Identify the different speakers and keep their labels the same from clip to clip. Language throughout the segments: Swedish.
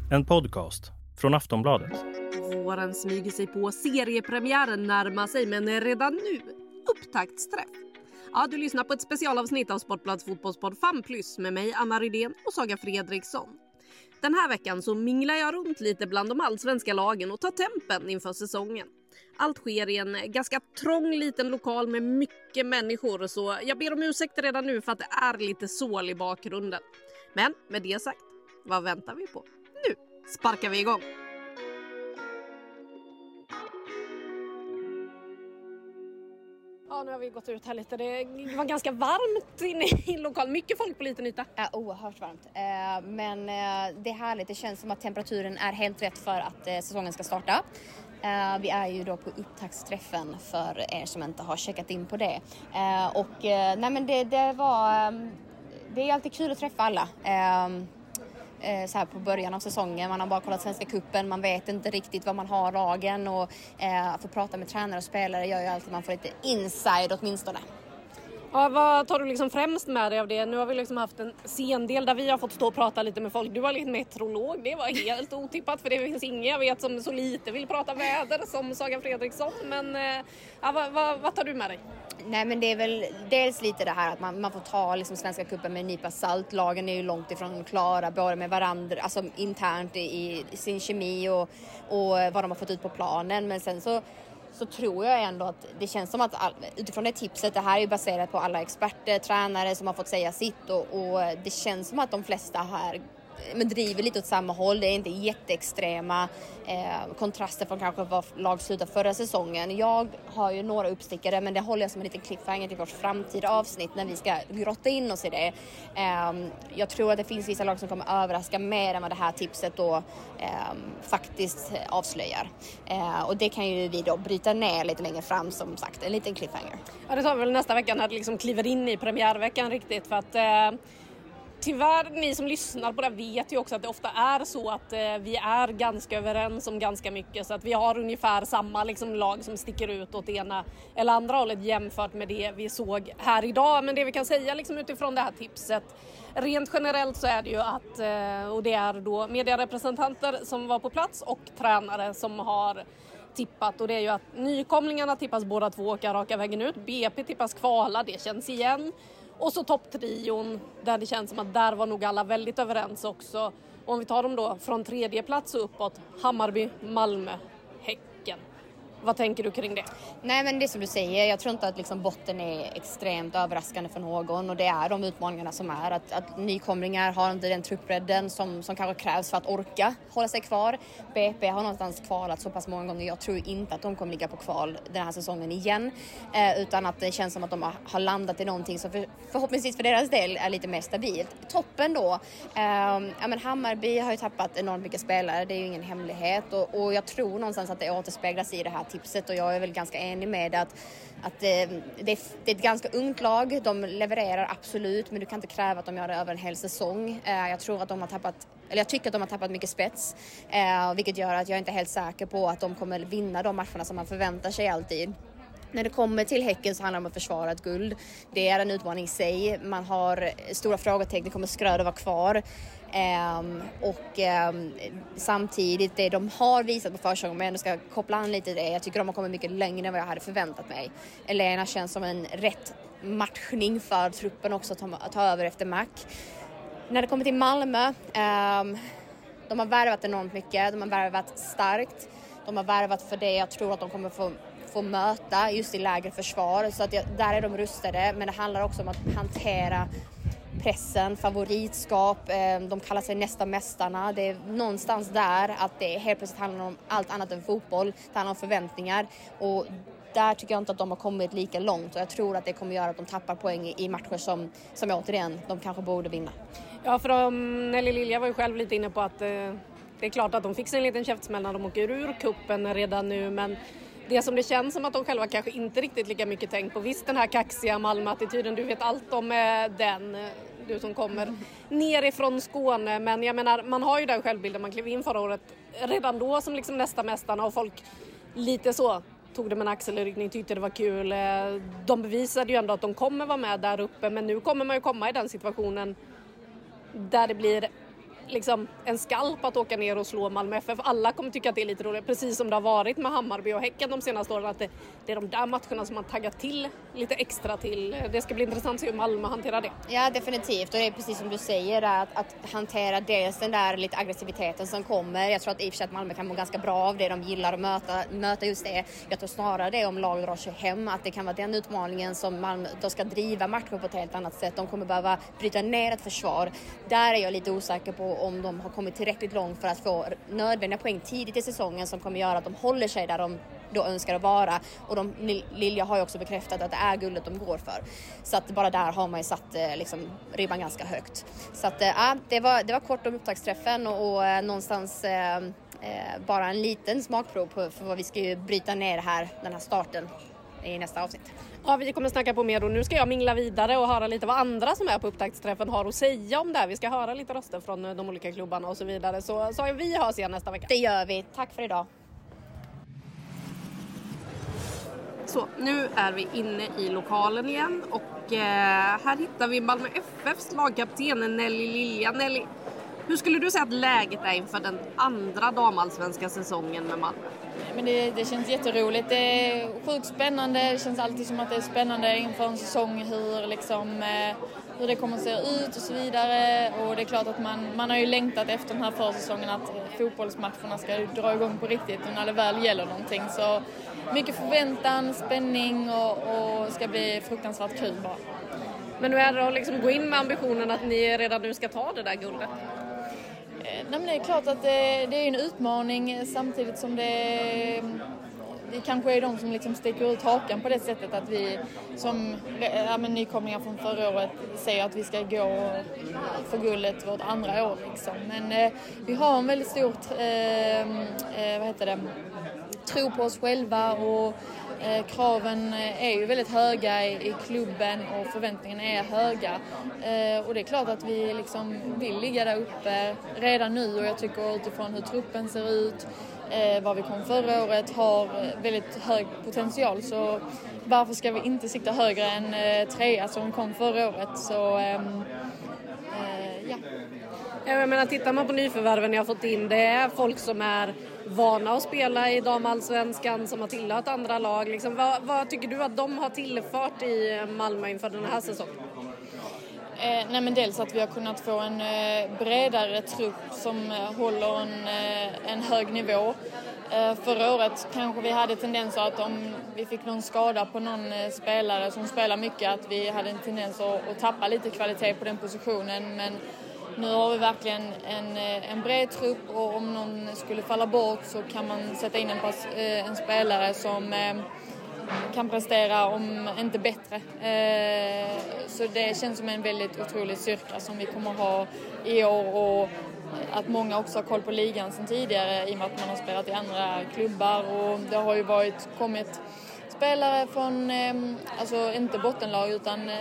Speaker 1: En podcast från Aftonbladet.
Speaker 2: Våren smyger sig på, seriepremiären närmar sig, men redan nu upptaktsträff. Ja, du lyssnar på ett specialavsnitt av Sportbladets fotbollspodd Fan Plus med mig, Anna Rydén och Saga Fredriksson. Den här veckan så minglar jag runt lite bland de allsvenska lagen och tar tempen inför säsongen. Allt sker i en ganska trång liten lokal med mycket människor, så jag ber om ursäkt redan nu för att det är lite sål i bakgrunden. Men med det sagt, vad väntar vi på? Nu sparkar vi igång! Ja, nu har vi gått ut här lite. Det var ganska varmt inne i lokalen. Mycket folk på liten yta.
Speaker 3: Ja, oerhört varmt. Men det är härligt. Det känns som att temperaturen är helt rätt för att säsongen ska starta. Vi är ju då på upptaktsträffen för er som inte har checkat in på det. Nej, men det är alltid kul att träffa alla. Så här på början av säsongen. Man har bara kollat Svenska cupen, man vet inte riktigt vad man har lagen, och att få prata med tränare och spelare gör ju alltid att man får lite inside åtminstone.
Speaker 2: Ja, vad tar du liksom främst med dig av det? Nu har vi liksom haft en scendel där vi har fått stå och prata lite med folk. Du var lite meteorolog, det var helt otippat för det finns ingen jag vet som så lite vill prata väder som Saga Fredriksson. Men vad tar du med dig?
Speaker 3: Nej, men det är väl dels lite det här att man får ta liksom Svenska cupen med en nypa salt. Lagen är ju långt ifrån klara, både med varandra, alltså internt i sin kemi och vad de har fått ut på planen. Men sen så tror jag ändå att det känns som att utifrån det tipset, det här är ju baserat på alla experter, tränare som har fått säga sitt, och det känns som att de flesta här driver lite åt samma håll. Det är inte jätteextrema kontraster från kanske vad lag slutade förra säsongen. Jag har ju några uppstickare, men det håller jag som en liten cliffhanger till vårt framtida avsnitt när vi ska grotta in oss i det. Jag tror att det finns vissa lag som kommer överraska mer än vad det här tipset då faktiskt avslöjar. Och det kan ju vi då bryta ner lite längre fram, som sagt, en liten cliffhanger.
Speaker 2: Ja, det tar vi väl nästa vecka när det liksom kliver in i premiärveckan riktigt, för att tyvärr, ni som lyssnar på det vet ju också att det ofta är så att vi är ganska överens om ganska mycket. Så att vi har ungefär samma liksom lag som sticker ut åt ena eller andra hållet jämfört med det vi såg här idag. Men det vi kan säga liksom utifrån det här tipset, rent generellt så är det ju att, och det är då medierepresentanter som var på plats och tränare som har tippat. Och det är ju att nykomlingarna tippas båda två åka raka vägen ut. BP tippas kvala, det känns igen. Och så topptrion, där det känns som att där var nog alla väldigt överens också. Och om vi tar dem då från tredje plats och uppåt, Hammarby, Malmö, Häcken. Vad tänker du kring det?
Speaker 3: Nej, men det som du säger, jag tror inte att liksom botten är extremt överraskande för någon, och det är de utmaningarna som är att nykomlingar har inte den truppbredden som kanske krävs för att orka hålla sig kvar. BP har någonstans kvalat så pass många gånger, jag tror inte att de kommer ligga på kval den här säsongen igen, utan att det känns som att de har landat i någonting som förhoppningsvis för deras del är lite mer stabilt. Toppen då, men Hammarby har ju tappat enormt mycket spelare, det är ju ingen hemlighet, och jag tror någonstans att det återspeglas i det här tipset, och jag är väl ganska enig med att det är ett ganska ungt lag. De levererar absolut, men du kan inte kräva att de gör det över en hel säsong. Jag tycker att de har tappat mycket spets, vilket gör att jag inte är helt säker på att de kommer vinna de matcherna som man förväntar sig alltid. När det kommer till Häcken så handlar det om att försvara ett guld. Det är en utmaning i sig. Man har stora frågetecken, kommer Schröder vara kvar? Samtidigt det de har visat på försäsongen, men jag ska koppla an lite det. Jag tycker de har kommit mycket längre än vad jag hade förväntat mig. Elena känns som en rätt matchning för truppen också att ta över efter Mac. När det kommer till Malmö, de har värvat enormt mycket. De har värvat starkt. De har värvat för det jag tror att de kommer få möta just i lägre försvar. Så att där är de rustade, men det handlar också om att hantera pressen, favoritskap, de kallar sig nästa mästarna. Det är någonstans där att det helt plötsligt handlar om allt annat än fotboll. Det handlar om förväntningar, och där tycker jag inte att de har kommit lika långt, och jag tror att det kommer göra att de tappar poäng i matcher som återigen de kanske borde vinna.
Speaker 2: Ja, för Nelly Lilja var ju själv lite inne på att det är klart att de fick sig en liten käftsmäll när de åker ur kuppen redan nu, men det som det känns som att de själva kanske inte riktigt lika mycket tänkt på. Visst, den här kaxiga Malmö-attityden, du vet allt om den, du som kommer nerifrån Skåne. Men jag menar, man har ju den självbilden, man klev in förra året redan då som liksom nästa mästarna, och folk lite så tog det med en axelryckning, tyckte det var kul. De bevisade ju ändå att de kommer vara med där uppe, men nu kommer man ju komma i den situationen där det blir liksom en skalp att åka ner och slå Malmö FF. Alla kommer tycka att det är lite roligt, precis som det har varit med Hammarby och Häcken de senaste åren, att det är de där matcherna som man taggar till lite extra till. Det ska bli intressant att se hur Malmö hanterar det.
Speaker 3: Ja, definitivt, och det är precis som du säger att hantera dels den där lite aggressiviteten som kommer. Jag tror att i och för sig att Malmö kan må ganska bra av det, de gillar att möta just det. Jag tror snarare det om lag drar sig hem, att det kan vara den utmaningen som Malmö då ska driva matcher på ett helt annat sätt. De kommer behöva bryta ner ett försvar. Där är jag lite osäker på om de har kommit tillräckligt långt för att få nödvändiga poäng tidigt i säsongen som kommer göra att de håller sig där de då önskar att vara. Och Lilja har ju också bekräftat att det är guldet de går för. Så att bara där har man ju satt liksom ribban ganska högt. Så att det var kort om upptaktsträffen och någonstans bara en liten smakprov för vad vi ska ju bryta ner här, den här starten i nästa avsnitt.
Speaker 2: Ja, vi kommer snacka på mer och nu ska jag mingla vidare och höra lite vad andra som är på upptaktsträffen har att säga om det här. Vi ska höra lite röster från de olika klubbarna och så vidare. Så vi hörs igen nästa vecka.
Speaker 3: Det gör vi. Tack för idag.
Speaker 2: Så, nu är vi inne i lokalen igen och här hittar vi Malmö FFs lagkapten Nelly Lilja. Nelly, hur skulle du säga att läget är inför den andra damallsvenska säsongen med Malmö?
Speaker 4: Men det känns jätteroligt. Det är sjukt spännande. Det känns alltid som att det är spännande inför en säsong hur det kommer att se ut och så vidare. Och det är klart att man har ju längtat efter den här försäsongen att fotbollsmatcherna ska dra igång på riktigt och när det väl gäller någonting. Så mycket förväntan, spänning och ska bli fruktansvärt kul bara.
Speaker 2: Men nu är det att liksom gå in med ambitionen att ni redan nu ska ta det där guldet?
Speaker 4: Nej, men det är klart att det är en utmaning samtidigt som det kanske är de som liksom sticker ut hakan på det sättet att vi som nykomlingar från förra året säger att vi ska gå för guldet vårt andra år liksom. Men vi har en väldigt stort tro på oss själva och kraven är ju väldigt höga i klubben och förväntningarna är höga. Och det är klart att vi liksom vill ligga där uppe redan nu och jag tycker utifrån hur truppen ser ut, vad vi kom förra året, har väldigt hög potential. Så varför ska vi inte sikta högre än trea som kom förra året? Så ja.
Speaker 2: Jag menar, tittar man på nyförvärven jag har fått in, det är folk som är vana att spela i damallsvenskan, som har tillhört andra lag. Liksom, vad tycker du att de har tillfört i Malmö inför den här säsongen?
Speaker 4: Nej, men dels att vi har kunnat få en bredare trupp som håller en hög nivå. Förra året kanske vi hade tendenser att om vi fick någon skada på någon spelare som spelar mycket att vi hade en tendens att tappa lite kvalitet på den positionen. Men nu har vi verkligen en bred trupp och om någon skulle falla bort så kan man sätta in en spelare som kan prestera om inte bättre. Så det känns som en väldigt otrolig styrka som vi kommer ha i år och att många också har koll på ligan sedan tidigare i och med att man har spelat i andra klubbar och det har ju kommit spelare från, alltså inte bottenlag utan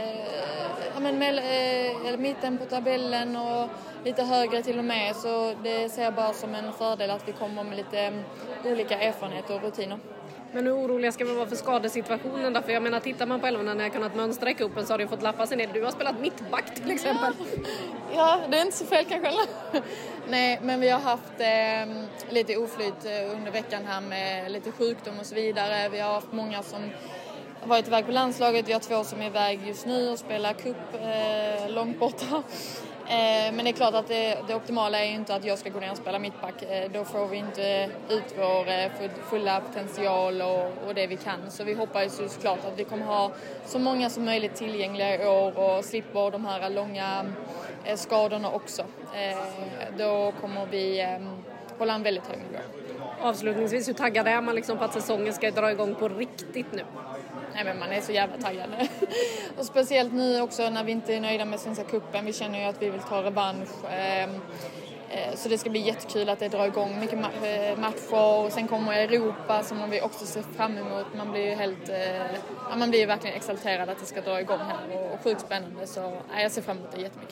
Speaker 4: mitten på tabellen och lite högre till och med. Så det ser jag bara som en fördel att vi kommer med lite olika erfarenheter och rutiner.
Speaker 2: Men hur oroliga ska vi vara för skadesituationen då? För jag menar, tittar man på elvorna när jag kunnat mönstra i kuppen så har det fått lappa sig ner. Du har spelat mittback till exempel.
Speaker 4: Ja, det är inte så fel kanske. Nej, men vi har haft lite oflyt under veckan här med lite sjukdom och så vidare. Vi har haft många som har varit iväg på landslaget. Vi har 2 som är iväg just nu och spelar cup långt borta. Men det är klart att det optimala är ju inte att jag ska gå ner och spela mittback. Då får vi inte ut vår fulla potential och det vi kan. Så vi hoppas ju såklart att vi kommer ha så många som möjligt tillgängliga i år och slipper de här långa skadorna också. Då kommer vi hålla en väldigt hög nivå.
Speaker 2: Avslutningsvis, hur taggad är man liksom på att säsongen ska dra igång på riktigt nu?
Speaker 4: Nej, men man är så jävla taggad. Och speciellt nu också när vi inte är nöjda med Svenska cupen. Vi känner ju att vi vill ta revansch. Så det ska bli jättekul att det drar igång mycket matcher. Och sen kommer Europa som vi också ser fram emot. Man blir ju man blir verkligen exalterad att det ska dra igång här. Och sjukt spännande. Så jag ser fram emot det jättemycket.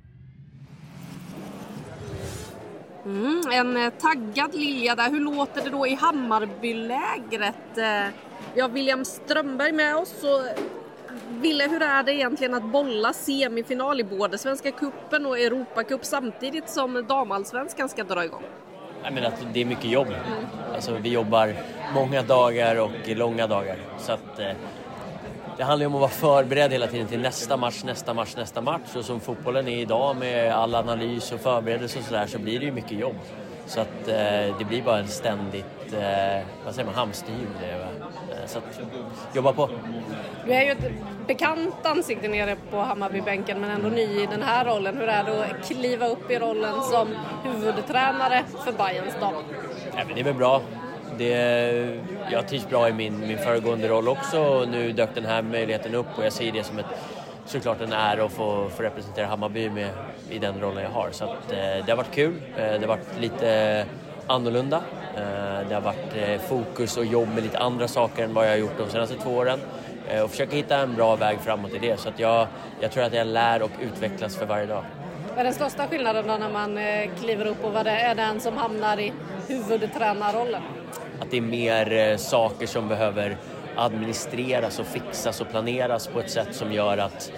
Speaker 2: En taggad Lilja där. Hur låter det då i Hammarbylägret? Vi har William Strömberg med oss. Och Ville, hur är det egentligen att bolla semifinal i både Svenska cupen och Europacup samtidigt som damallsvenskan ska dra igång?
Speaker 5: Jag menar att det är mycket jobb. Alltså, vi jobbar många dagar och långa dagar. Så att, det handlar ju om att vara förberedd hela tiden till nästa match. Och som fotbollen är idag med all analys och förberedelse och sådär, så blir det ju mycket jobb. Så att det blir bara en ständigt hamsterhjul. Så att jobba på.
Speaker 2: Du är ju ett bekant ansikte nere på Hammarbybänken, men ändå ny i den här rollen. Hur är det att kliva upp i rollen som huvudtränare för Bayerns dam?
Speaker 5: Ja, men det är väl bra. Jag trivs bra i min föregående roll också, och nu dök den här möjligheten upp, och jag ser det som såklart en ära att få representera Hammarby i den rollen jag har. Så att, det har varit kul, det har varit lite annorlunda. Det har varit fokus och jobb med lite andra saker än vad jag har gjort de senaste 2 åren. Och försöka hitta en bra väg framåt i det. Så att jag tror att jag lär och utvecklas för varje dag.
Speaker 2: Vad är den största skillnaden då när man kliver upp, och vad är den som hamnar i huvudtränarrollen?
Speaker 5: Att det är mer saker som behöver administreras och fixas och planeras på ett sätt som gör att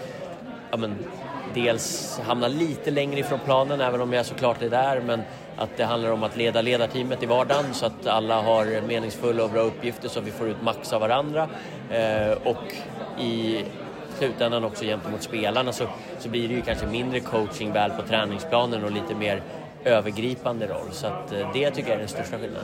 Speaker 5: dels hamna lite längre ifrån planen, även om jag såklart är där, men att det handlar om att leda ledarteamet i vardagen så att alla har meningsfulla och bra uppgifter så att vi får ut max av varandra, och i slutändan också gentemot spelarna så blir det ju kanske mindre coaching väl på träningsplanen och lite mer övergripande roll. Så att det tycker jag är den största skillnaden.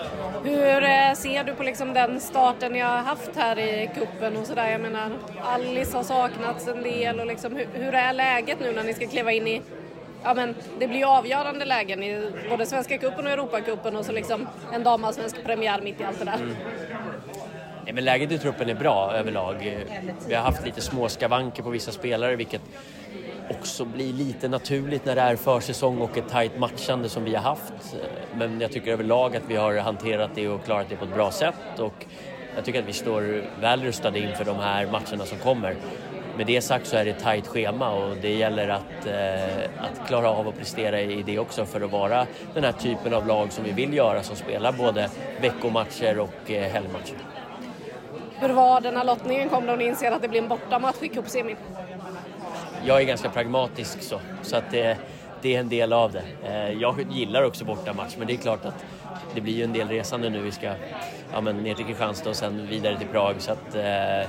Speaker 2: Hur ser du på liksom den starten ni har haft här i kuppen och sådär? Jag menar, Alice har saknats en del, och liksom, hur är läget nu när ni ska kliva in i, det blir ju avgörande lägen i både Svenska cupen och Europacupen, och så liksom en damallsvensk premiär mitt i allt det där.
Speaker 5: Nej, men läget i truppen är bra överlag. Vi har haft lite små skavanker på vissa spelare, vilket också blir lite naturligt när det är försäsong och ett tajt matchande som vi har haft. Men jag tycker överlag att vi har hanterat det och klarat det på ett bra sätt, och jag tycker att vi står väl rustade inför de här matcherna som kommer. Med det sagt så är det ett tajt schema, och det gäller att klara av att prestera i det också för att vara den här typen av lag som vi vill göra, som spelar både veckomatcher och helgmatcher.
Speaker 2: Hur var det när lottningen kom då ni inser att det blir en bortamatch i cupsemin?
Speaker 5: Jag är ganska pragmatisk så att det är en del av det. Jag gillar också bortamatch, men det är klart att det blir ju en del resande nu. Vi ska ner till Kristianstad och sen vidare till Prag, så att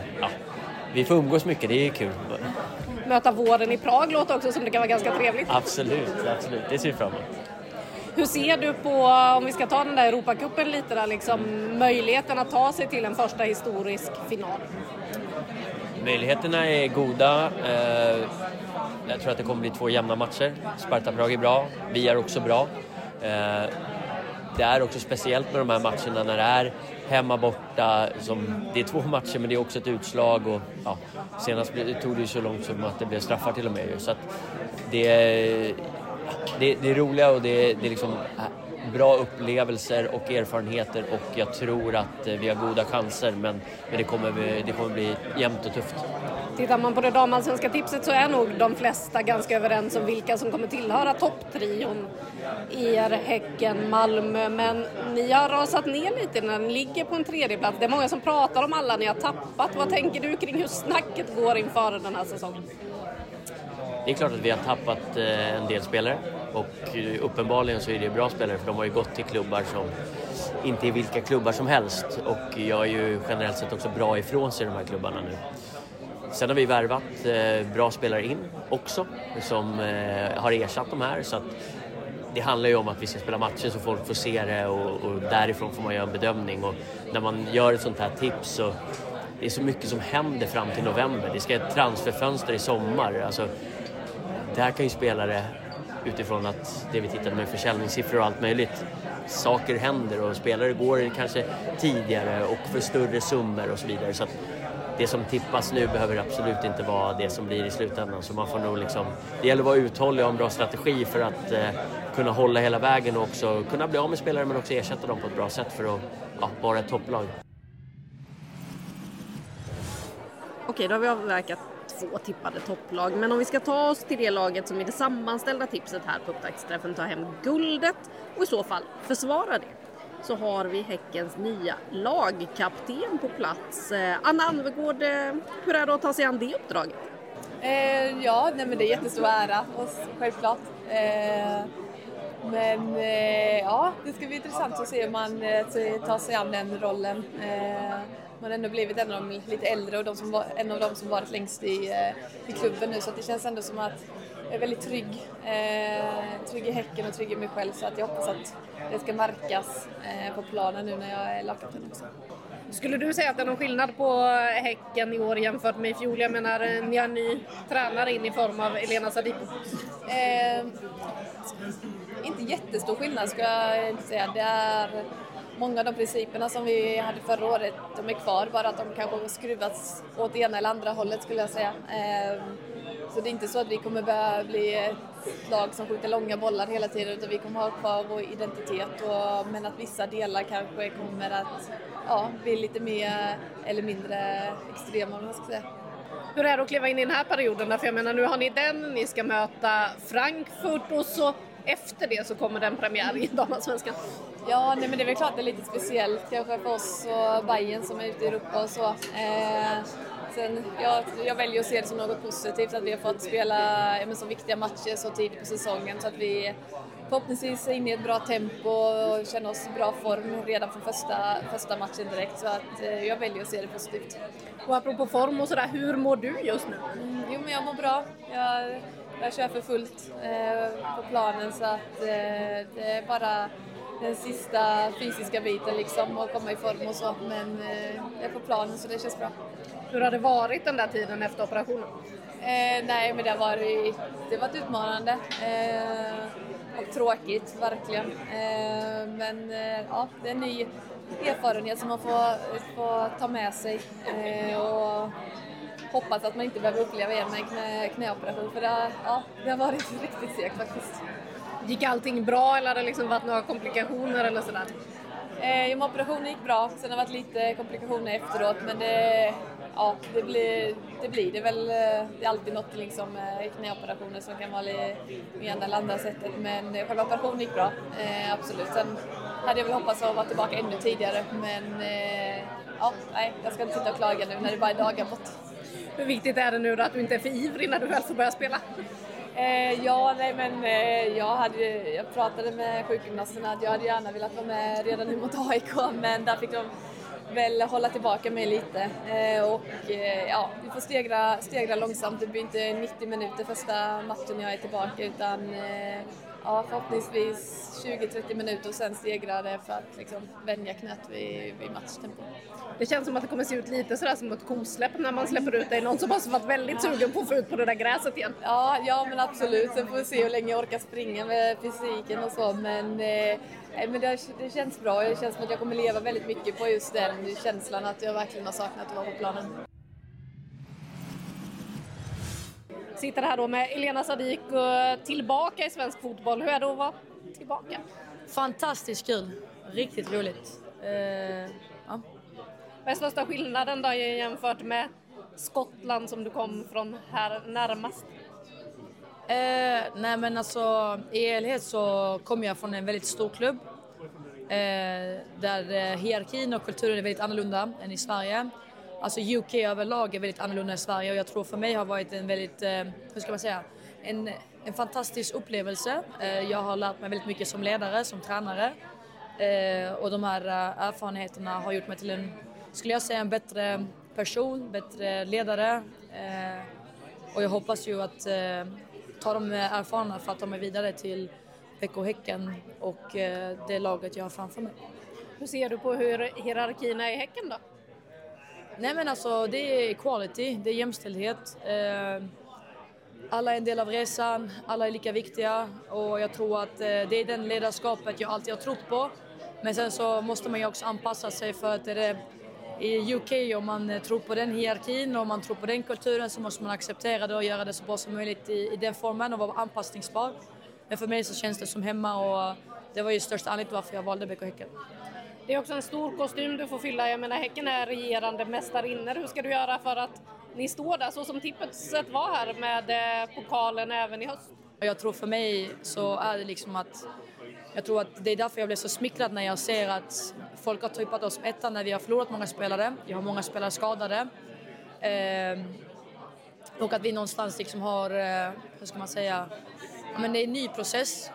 Speaker 5: vi får umgås mycket, det är kul.
Speaker 2: Möta våren i Prag låter också som det kan vara ganska trevligt.
Speaker 5: Absolut, det ser vi fram emot.
Speaker 2: Hur ser du på, om vi ska ta den där Europacupen lite där, liksom möjligheten att ta sig till en första historisk final?
Speaker 5: Möjligheterna är goda. Jag tror att det kommer bli 2 jämna matcher. Sparta Prag är bra, vi är också bra. Det är också speciellt med de här matcherna när det är hemma borta. Det är 2 matcher, men det är också ett utslag. Och, senast tog det ju så långt som att det blev straffar till och med. Så att det är roliga, och det är liksom bra upplevelser och erfarenheter, och jag tror att vi har goda chanser, men det kommer bli jämnt och tufft.
Speaker 2: Tittar man på det damallsvenska tipset så är nog de flesta ganska överens om vilka som kommer tillhöra topptrion i Häcken, Malmö, men ni har rasat ner lite när ni ligger på en 3:e plats. Det är många som pratar om alla ni har tappat. Vad tänker du kring hur snacket går inför den här säsongen?
Speaker 5: Det är klart att vi har tappat en del spelare, och uppenbarligen så är det bra spelare, för de har ju gått till klubbar som inte är vilka klubbar som helst, och jag är ju generellt sett också bra ifrån sig de här klubbarna nu. Sen har vi värvat bra spelare in också som har ersatt de här, så att det handlar ju om att vi ska spela matcher så folk får se det, och därifrån får man göra en bedömning. Och när man gör ett sånt här tips, så det är så mycket som händer fram till november. Det ska ett transferfönster i sommar. Alltså, där kan ju spelare, utifrån att det vi tittade med försäljningssiffror och allt möjligt, saker händer och spelare går kanske tidigare och för större summor och så vidare. Så att det som tippas nu behöver absolut inte vara det som blir i slutändan. Så man får nog det gäller att vara uthållig och ha en bra strategi för att kunna hålla hela vägen, och också kunna bli av med spelare, men också ersätta dem på ett bra sätt för att vara ett topplag.
Speaker 2: Okej, då har vi avverkat 2 tippade topplag. Men om vi ska ta oss till det laget som i det sammanställda tipset här på upptaktsträffen tar hem guldet och i så fall försvara det. så har vi Häckens nya lagkapten på plats. Anna Alvegård, hur är det att ta sig an det uppdraget?
Speaker 6: Men det är jättestor ära, självklart. Det ska bli intressant att se hur man tar sig an den rollen. Man har ändå blivit en av de lite äldre och en av de som varit längst i klubben nu, så att det känns ändå som att jag är väldigt trygg i Häcken och trygg i mig själv, så att jag hoppas att det ska märkas på planen nu när jag är lagkapten också.
Speaker 2: Skulle du säga att det är någon skillnad på Häcken i år jämfört med i fjol? Jag menar, ni har en ny tränare in i form av Elena Sadiko.
Speaker 6: Inte jättestor skillnad ska jag inte säga. Det är många av de principerna som vi hade förra året, de är kvar, bara att de kanske har skruvats åt ena eller andra hållet skulle jag säga. Så det är inte så att vi kommer börja bli ett lag som skjuter långa bollar hela tiden, utan vi kommer ha kvar vår identitet, men att vissa delar kanske kommer att bli lite mer eller mindre extrema, om man ska säga.
Speaker 2: Hur är det att kliva in i den här perioden? För jag menar, nu har ni ni ska möta Frankfurt och så efter det så kommer den premiär i damallsvenskan.
Speaker 6: Ja, men det är väl klart det är lite speciellt kanske för oss och Bayern som är ute i Europa och så. Sen, jag väljer att se det som något positivt att vi har fått spela så viktiga matcher så tidigt på säsongen, så att vi förhoppningsvis är inne i ett bra tempo och känner oss i bra form redan från första matchen direkt, så att jag väljer att se det positivt.
Speaker 2: Och apropå form och sådär, hur mår du just nu?
Speaker 6: Men jag mår bra. Jag kör för fullt på planen, så att det är bara den sista fysiska biten liksom, att komma i form och så, men jag är på planen så det känns bra.
Speaker 2: Hur har det varit den där tiden efter operationen?
Speaker 6: Men det har varit utmanande och tråkigt, verkligen. Men det är en ny erfarenhet som man får ta med sig och hoppas att man inte behöver uppleva igen med knäoperation, för det har varit riktigt segt faktiskt.
Speaker 2: Gick allting bra eller har det liksom varit några komplikationer eller sådär?
Speaker 6: Operationen gick bra, sen har det varit lite komplikationer efteråt, men det blir det väl. Det är alltid något liksom i knäoperationer som kan vara lite ena eller andra sättet, men själva operationen gick bra, absolut. Sen hade jag väl hoppats att vara tillbaka ännu tidigare, men jag ska inte sitta och klaga nu när det bara är dagar bort.
Speaker 2: Hur viktigt är det nu då att du inte är för ivrig när du väl får börja spela?
Speaker 6: Jag pratade med sjukgymnasterna att jag hade gärna velat vara med redan nu mot AIK, men där fick de väl hålla tillbaka mig lite. Vi får stegra långsamt. Det blir inte 90 minuter första matchen jag är tillbaka, utan förhoppningsvis 20-30 minuter och sen stegra det för att liksom vänja knät vid matchtempo.
Speaker 2: Det känns som att det kommer se ut lite sådär som ett kosläpp när man släpper ut dig. Någon som har varit väldigt sugen på att få ut på det där gräset igen.
Speaker 6: Ja, men absolut. Sen får vi se hur länge jag orkar springa med fysiken och så. Men det känns bra. Det känns som att jag kommer leva väldigt mycket på just den känslan att jag verkligen har saknat att vara på planen.
Speaker 2: Sitter här då med Elena Sadiko tillbaka i svensk fotboll. Hur är det att vara tillbaka?
Speaker 7: Fantastiskt kul. Riktigt roligt.
Speaker 2: Vad är största skillnaden då jämfört med Skottland som du kom från här närmast?
Speaker 7: I helhet så kommer jag från en väldigt stor klubb. Där hierarkin och kulturen är väldigt annorlunda än i Sverige. Alltså UK överlag är väldigt annorlunda i Sverige, och jag tror för mig har varit en väldigt, en fantastisk upplevelse. Jag har lärt mig väldigt mycket som ledare, som tränare. Och de här erfarenheterna har gjort mig till en bättre person, bättre ledare. Och jag hoppas ju att ta de erfarenheterna för att ta mig vidare till BK Häcken och det laget jag har framför mig.
Speaker 2: Hur ser du på hur hierarkierna är i Häcken då?
Speaker 7: Det är equality, det är jämställdhet. Alla är en del av resan, alla är lika viktiga, och jag tror att det är den ledarskapet jag alltid har trott på. Men sen så måste man ju också anpassa sig, för att i UK, om man tror på den hierarkin och om man tror på den kulturen, så måste man acceptera det och göra det så bra som möjligt i den formen och vara anpassningsbar. Men för mig så känns det som hemma, och det var ju största anledningen varför jag valde BK Häcken.
Speaker 2: Det är också en stor kostym du får fylla. Jag menar, Häcken är regerande mästarinnor. Hur ska du göra för att ni står där så som tipset var här med pokalen även i höst?
Speaker 7: Jag tror för mig så är det liksom att Jag tror att det är därför jag blev så smickrad när jag ser att folk har tippat oss ettan när vi har förlorat många spelare. Vi har många spelare skadade. Och att vi någonstans liksom har, hur ska man säga, men det är en ny process.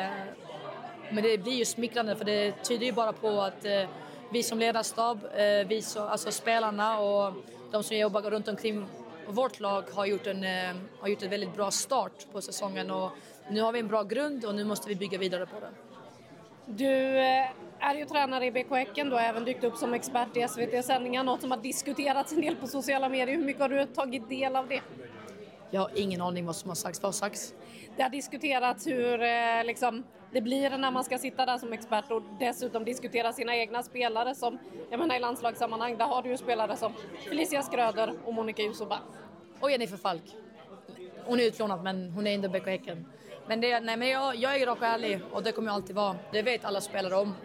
Speaker 7: Men det blir ju smickrande för det tyder ju bara på att vi som ledarstab, alltså spelarna och de som jobbar runt omkring vårt lag har gjort en väldigt bra start på säsongen och nu har vi en bra grund och nu måste vi bygga vidare på den.
Speaker 2: Du är ju tränare i BK Häcken, du har även dykt upp som expert i SVT-sändningar, något som har diskuterats en del på sociala medier. Hur mycket har du tagit del av det?
Speaker 7: Jag har ingen aning vad som har sagts.
Speaker 2: Det har diskuterats hur det blir när man ska sitta där som expert och dessutom diskutera sina egna spelare som, jag menar i landslagssammanhang, där har du ju spelare som Felicia Schröder och Monica Jusoba.
Speaker 7: Och Jennifer Falk. Hon är utlånad men hon är inte BK Häcken. Men jag är rak och ärlig och det kommer jag alltid vara. Det vet alla spelare om.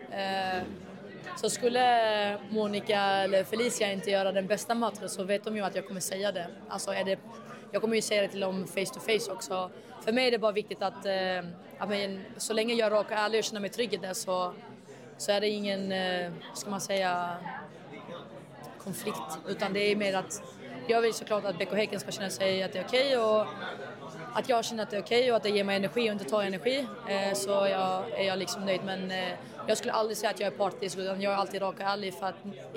Speaker 7: Så skulle Monica eller Felicia inte göra den bästa matchen så vet de ju att jag kommer säga det. Alltså jag kommer ju säga det till dem face to face också. För mig är det bara viktigt att så länge jag är rak och ärlig och känner mig trygg i det så är det ingen, ska man säga, konflikt. Utan det är mer att jag vill såklart att BK Häcken ska känna sig att det är okej och att jag känner att det är okej och att det ger mig energi och inte tar energi. Så är jag liksom nöjd. Men jag skulle aldrig säga att jag är partisk utan jag är alltid rak och ärlig för att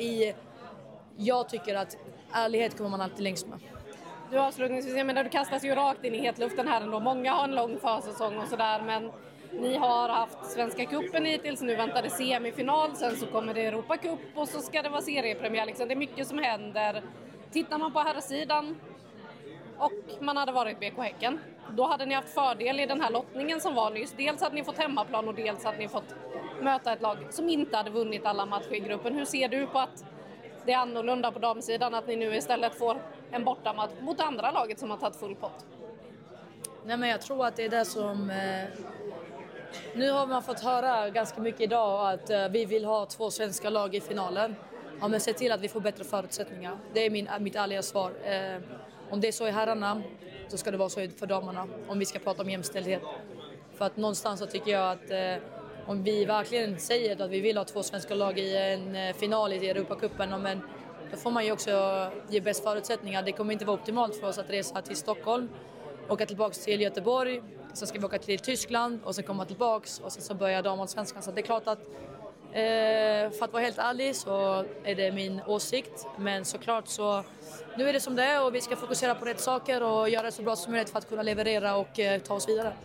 Speaker 7: jag tycker att ärlighet kommer man alltid längst med.
Speaker 2: Du avslutningsvis, men du kastas ju rakt in i hetluften här ändå. Många har en lång försäsong och sådär, men ni har haft Svenska cupen hittills, nu väntar det semifinal, sen så kommer det Europacup och så ska det vara seriepremiär. Liksom. Det är mycket som händer. Tittar man på här sidan och man hade varit BK Häcken, då hade ni haft fördel i den här lottningen som var nyss. Dels hade ni fått hemmaplan och dels hade ni fått möta ett lag som inte hade vunnit alla matcher i gruppen. Hur ser du på att det är annorlunda på damsidan, att ni nu istället får en bortamatch mot andra laget som har tagit full pott?
Speaker 7: Nej, men jag tror att det är det som... Nu har man fått höra ganska mycket idag att vi vill ha 2 svenska lag i finalen. Ja, men se till att vi får bättre förutsättningar. Det är mitt ärliga svar. Om det är så i herrarna så ska det vara så för damerna. Om vi ska prata om jämställdhet. För att någonstans så tycker jag att om vi verkligen säger att vi vill ha 2 svenska lag i en final i Europacupen, men då får man ju också ge bäst förutsättningar. Det kommer inte vara optimalt för oss att resa till Stockholm, åka tillbaka till Göteborg, sen ska vi åka till Tyskland och sen komma tillbaka och sen så börjar damallsvenskan. Så det är klart att för att vara helt ärlig så är det min åsikt, men såklart så nu är det som det är och vi ska fokusera på rätt saker och göra det så bra som möjligt för att kunna leverera och ta oss vidare.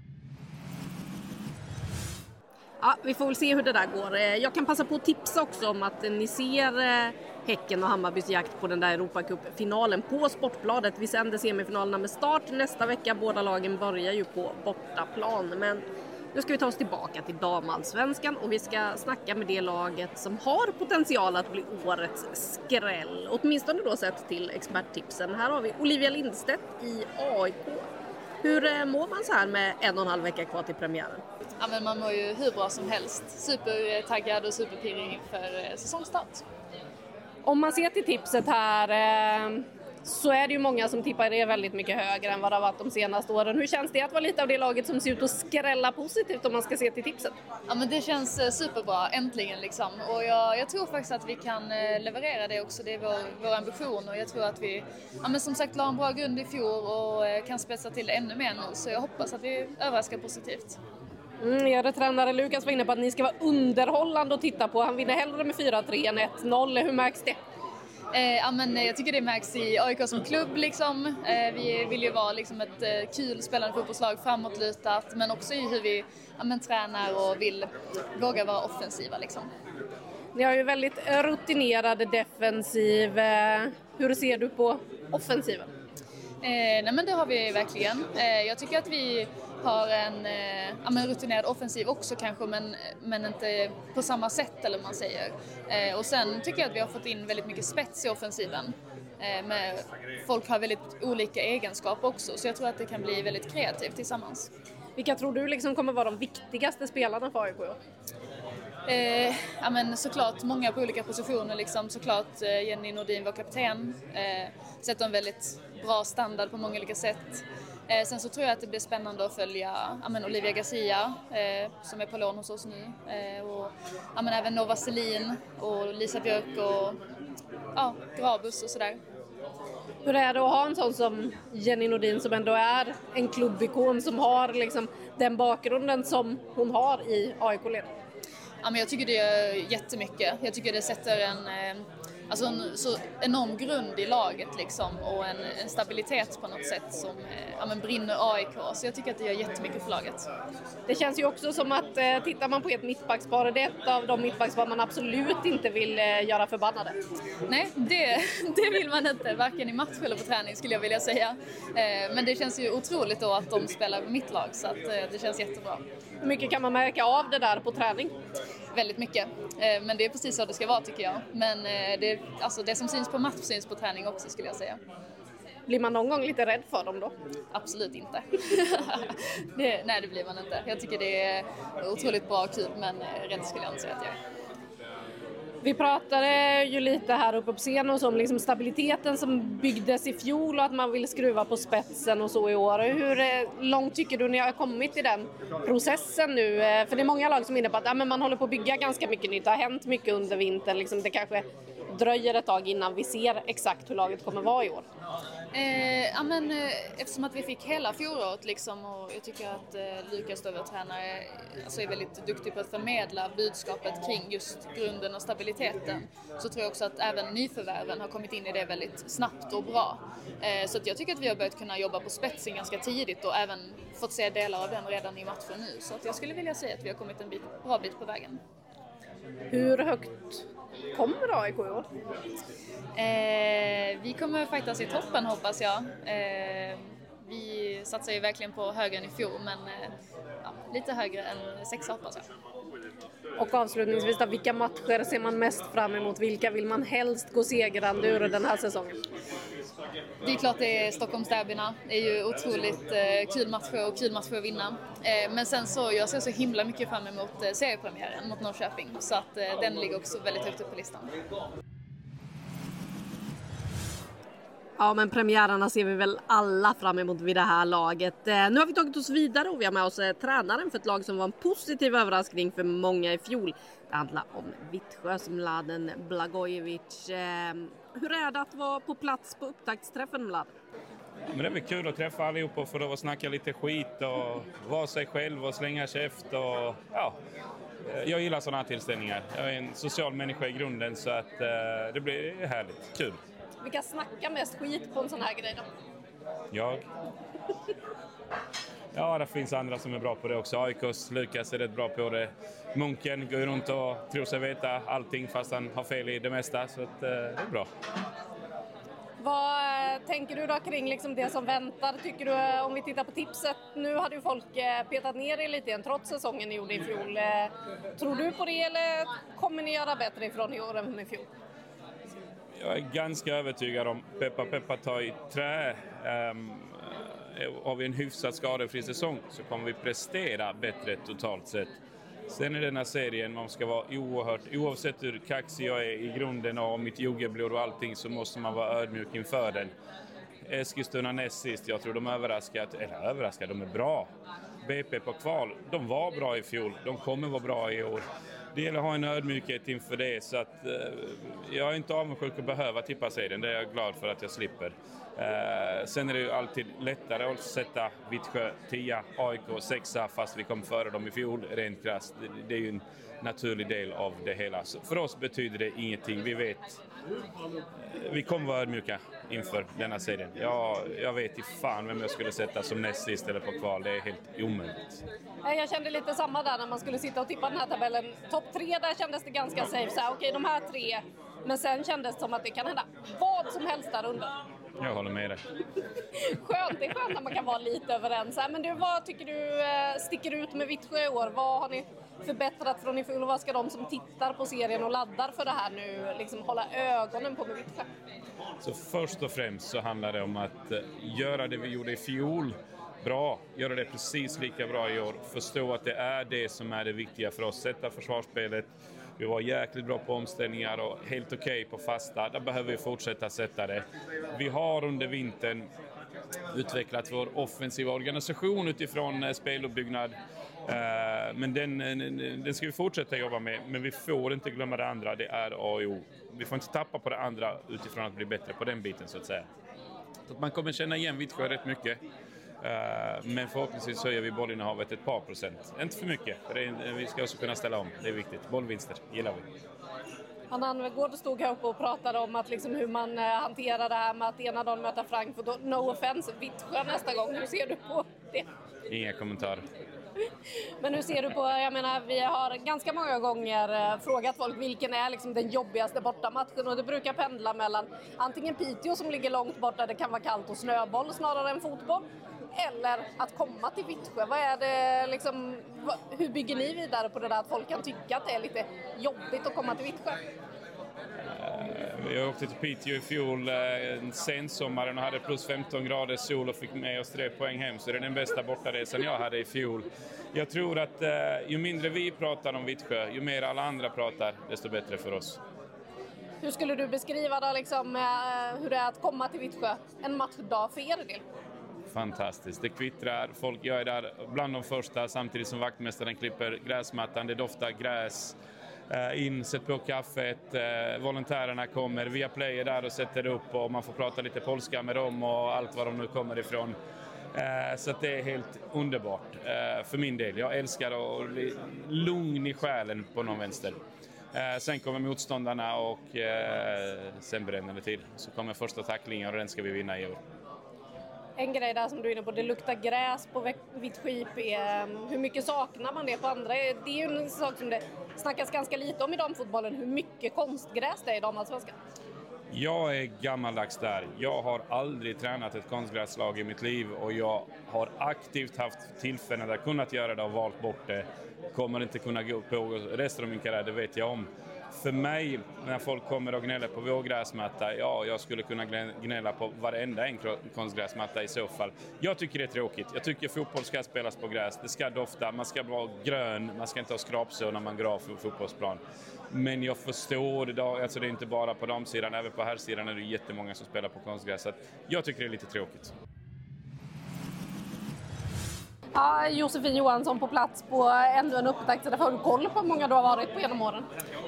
Speaker 2: Ja, vi får väl se hur det där går. Jag kan passa på att tipsa också om att ni ser Häcken och Hammarbys jakt på den där Europacup-finalen på Sportbladet. Vi sänder semifinalerna med start nästa vecka. Båda lagen börjar ju på bortaplan. Men nu ska vi ta oss tillbaka till damallsvenskan och vi ska snacka med det laget som har potential att bli årets skräll. Åtminstone då sett till experttipsen. Här har vi Olivia Lindstedt i AIK. Hur mår man så här med 1,5 vecka kvar till premiären?
Speaker 4: Ja, men man mår ju hur bra som helst. Supertaggad och superpirrig inför säsongstart.
Speaker 2: Om man ser till tipset här så är det ju många som tippar det väldigt mycket högre än vad det har varit de senaste åren. Hur känns det att vara lite av det laget som ser ut att skrälla positivt om man ska se till tipset?
Speaker 4: Ja, men det känns superbra, äntligen liksom. Och jag tror faktiskt att vi kan leverera det också. Det är vår ambition och jag tror att vi, men som sagt, la en bra grund i fjol och kan spetsa till det ännu mer nu. Så jag hoppas att vi överraskar positivt.
Speaker 2: Tränare Lukas var inne på att ni ska vara underhållande att titta på. Han vinner hellre med 4-3 än 1-0. Hur märks det?
Speaker 4: Jag tycker det märks i AIK som klubb liksom. Vi vill ju vara liksom ett kul spelande fotbollslag, framåtlutat, men också i hur vi tränar och vill våga vara offensiva liksom.
Speaker 2: Ni har ju väldigt rutinerad defensiv. Hur ser du på offensiven?
Speaker 4: Men det har vi verkligen. Jag tycker att vi har en rutinerad offensiv också kanske, men inte på samma sätt eller man säger. Och sen tycker jag att vi har fått in väldigt mycket spets i offensiven. Folk har väldigt olika egenskaper också, så jag tror att det kan bli väldigt kreativt tillsammans.
Speaker 2: Vilka tror du liksom kommer vara de viktigaste spelarna för AIK?
Speaker 4: Såklart många på olika positioner liksom. Såklart Jenny Nordin, vår kapten, sätter en väldigt bra standard på många olika sätt. Sen så tror jag att det blir spännande att följa Olivia Garcia som är på lån hos oss nu. Och även Nova Selin och Lisa Björk och Grabus och sådär.
Speaker 2: Hur är det att ha en sån som Jenny Nordin som ändå är en klubbikon som har liksom den bakgrunden som hon har i AIK-led?
Speaker 4: Ja, men jag tycker det är jättemycket. Jag tycker det sätter en så enorm grund i laget liksom, och en stabilitet på något sätt som brinner AIK. Så jag tycker att det gör jättemycket för laget.
Speaker 2: Det känns ju också som att tittar man på ett mittbackspar, det är ett av de mittbackspar man absolut inte vill göra förbannade.
Speaker 4: Nej, det vill man inte, varken i match eller på träning skulle jag vilja säga. Men det känns ju otroligt då att de spelar med mitt lag, så att det känns jättebra.
Speaker 2: Hur mycket kan man märka av det där på träning?
Speaker 4: Väldigt mycket, men det är precis så det ska vara tycker jag. Men det som syns på match syns på träning också skulle jag säga.
Speaker 2: Blir man någon gång lite rädd för dem då?
Speaker 4: Absolut inte. Nej, det blir man inte. Jag tycker det är otroligt bra och kul, men rädd skulle jag inte säga att jag är.
Speaker 2: Vi pratade ju lite här uppe på scenen om liksom stabiliteten som byggdes i fjol och att man vill skruva på spetsen och så i år. Hur långt tycker du ni har kommit i den processen nu? För det är många lag som är inne på att man håller på att bygga ganska mycket nytt. Det har hänt mycket under vintern. Liksom det kanske dröjer ett tag innan vi ser exakt hur laget kommer vara i år.
Speaker 4: Eftersom att vi fick hela fjolåret liksom, och jag tycker att Lukas tränare är väldigt duktig på att förmedla budskapet kring just grunden och stabiliteten, så tror jag också att även nyförvärven har kommit in i det väldigt snabbt och bra. Så att jag tycker att vi har börjat kunna jobba på spetsen ganska tidigt och även fått se delar av den redan i matchen nu. Så att jag skulle vilja säga att vi har kommit en bra bit på vägen.
Speaker 2: Hur högt kommer AIK i år?
Speaker 4: Vi kommer faktiskt i toppen hoppas jag. Vi satsar ju verkligen på högre än i fjol, men lite högre än 6 hoppas jag.
Speaker 2: Och avslutningsvis då, vilka matcher ser man mest fram emot? Vilka vill man helst gå segrande ur den här säsongen?
Speaker 4: Det är klart det är Stockholmsderbyna. Det är ju otroligt kul matcher och kul matcher att vinna. Men sen så jag ser så himla mycket fram emot seriepremiären mot Norrköping. Så att den ligger också väldigt högt upp på listan.
Speaker 2: Ja, men premiärerna ser vi väl alla fram emot vid det här laget. Nu har vi tagit oss vidare och vi har med oss tränaren för ett lag som var en positiv överraskning för många i fjol. Det handlar om Vittsjös Mladen Blagojevic. Hur är det att vara på plats på upptaktsträffen, Mladen?
Speaker 8: Men det är väl kul att träffa allihopa för att snacka lite skit och vara sig själv och slänga käft och jag gillar sådana här tillställningar. Jag är en social människa i grunden, så att det blir härligt, kul.
Speaker 2: Vilka snackar mest skit på en sån här grej då?
Speaker 8: Jag? Ja, det finns andra som är bra på det också. AIKs Lukas är rätt bra på det. Munken går runt och tror sig veta allting fast han har fel i det mesta, så att, det är bra.
Speaker 2: Vad tänker du då kring liksom det som väntar? Tycker du, om vi tittar på tipset, nu hade ju folk petat ner er lite igen trots säsongen ni gjorde i fjol. Tror du på det eller kommer ni göra bättre ifrån i år än i fjol?
Speaker 8: Jag är ganska övertygad om peppa ta i trä. Har vi en hyfsat skadefri säsong så kommer vi prestera bättre totalt sett. Sen är den här serien, man ska vara oavsett hur kaxig jag är i grunden och mitt juggeblod och allting, så måste man vara ödmjuk inför den. Eskilstuna näst sist, jag tror de de är bra. BP på kval, de var bra i fjol, de kommer vara bra i år. Det gäller att ha en ödmjukhet inför det, så att jag är inte avundsjuk att behöva tippa serien, det är jag glad för att jag slipper. Sen är det ju alltid lättare att sätta Vittsjö 10, AIK 6 fast vi kom före dem i fjol, rent krasst. Det är ju en naturlig del av det hela. Så för oss betyder det ingenting, vi vet. Vi kommer vara ödmjuka inför denna serien. Jag vet i fan vem jag skulle sätta som näst sist eller på kval, det är helt omöjligt.
Speaker 2: Jag kände lite samma där när man skulle sitta och tippa den här tabellen. Topp 3 där kändes det ganska safe. Okej, de här 3. Men sen kändes det som att det kan hända vad som helst där under.
Speaker 8: Jag håller med dig.
Speaker 2: Skönt, det är skönt när man kan vara lite överens. Men du, vad tycker du sticker ut med Vittsjö i år? Vad har ni förbättrat från i fjol? Vad ska de som tittar på serien och laddar för det här nu liksom hålla ögonen på med Vittsjö?
Speaker 8: Så först och främst så handlar det om att göra det vi gjorde i fjol bra, göra det precis lika bra i år, förstå att det är det som är det viktiga för oss, sätta försvarsspelet. Vi var jäkligt bra på omställningar och helt okej på fasta, där behöver vi fortsätta sätta det. Vi har under vintern utvecklat vår offensiva organisation utifrån speluppbyggnad. Men den ska vi fortsätta jobba med, men vi får inte glömma det andra, det är A och O. Vi får inte tappa på det andra utifrån att bli bättre på den biten så att säga. Så att man kommer känna igen Vittsjö rätt mycket. Men förhoppningsvis höjer vi bollinnehavet ett par procent. Inte för mycket, för vi ska också kunna ställa om. Det är viktigt. Bollvinster gillar vi.
Speaker 2: Anna Anvegård stod här uppe och pratade om att liksom hur man hanterar det här med att ena dagen möta Frankfurt och no offense Vittsjö nästa gång. Hur ser du på det?
Speaker 8: Inga kommentarer.
Speaker 2: Men hur ser du på, jag menar, vi har ganska många gånger frågat folk vilken är liksom den jobbigaste bortamatchen, och det brukar pendla mellan antingen Piteå som ligger långt bort där det kan vara kallt och snöboll snarare än fotboll, eller att komma till Vittsjö. Vad är det liksom, hur bygger ni vidare på det där att folk kan tycka att det är lite jobbigt att komma till Vittsjö?
Speaker 8: Jag åkte till Piteå i fjol sensommaren och hade plus 15 grader sol och fick med oss 3 poäng hem, så det är den bästa bortaresan jag hade i fjol. Jag tror att ju mindre vi pratar om Vittsjö, ju mer alla andra pratar, desto bättre för oss.
Speaker 2: Hur skulle du beskriva då liksom, hur det är att komma till Vittsjö en matchdag för er del?
Speaker 8: Fantastiskt, det kvittrar, jag är där bland de första samtidigt som vaktmästaren klipper gräsmattan, det doftar gräs. Sätt på kaffet, volontärerna kommer, via player där och sätter upp och man får prata lite polska med dem och allt var de nu kommer ifrån. Så att det är helt underbart för min del. Jag älskar att bli lugn i själen på någon vänster. Sen kommer motståndarna och sen bränner det till. Så kommer första tacklingen och den ska vi vinna i år.
Speaker 2: En grej där som du är inne på, det luktar gräs på Vittsjö IP. Hur mycket saknar man det på andra? Det är ju en sak som det snackas ganska lite om i damfotbollen, hur mycket konstgräs det är i damallsvenskan.
Speaker 8: Jag är gammaldags där. Jag har aldrig tränat ett konstgräslag i mitt liv och jag har aktivt haft tillfällen där jag kunnat göra det och valt bort det. Kommer inte kunna gå på resten av min karriär, det vet jag om. För mig, när folk kommer och gnäller på vår gräsmatta, jag skulle kunna gnälla på varenda en konstgräsmatta i så fall. Jag tycker det är tråkigt. Jag tycker fotboll ska spelas på gräs. Det ska dofta, man ska vara grön, man ska inte ha skrapsår när man går av fotbollsplan. Men jag förstår idag, alltså det är inte bara på damsidan, även på här sidan är det jättemånga som spelar på konstgräs. Så jag tycker det är lite tråkigt.
Speaker 2: Ja, Josefin Johansson på plats på ännu en upptakt. Har du koll på hur många du har varit på genom åren?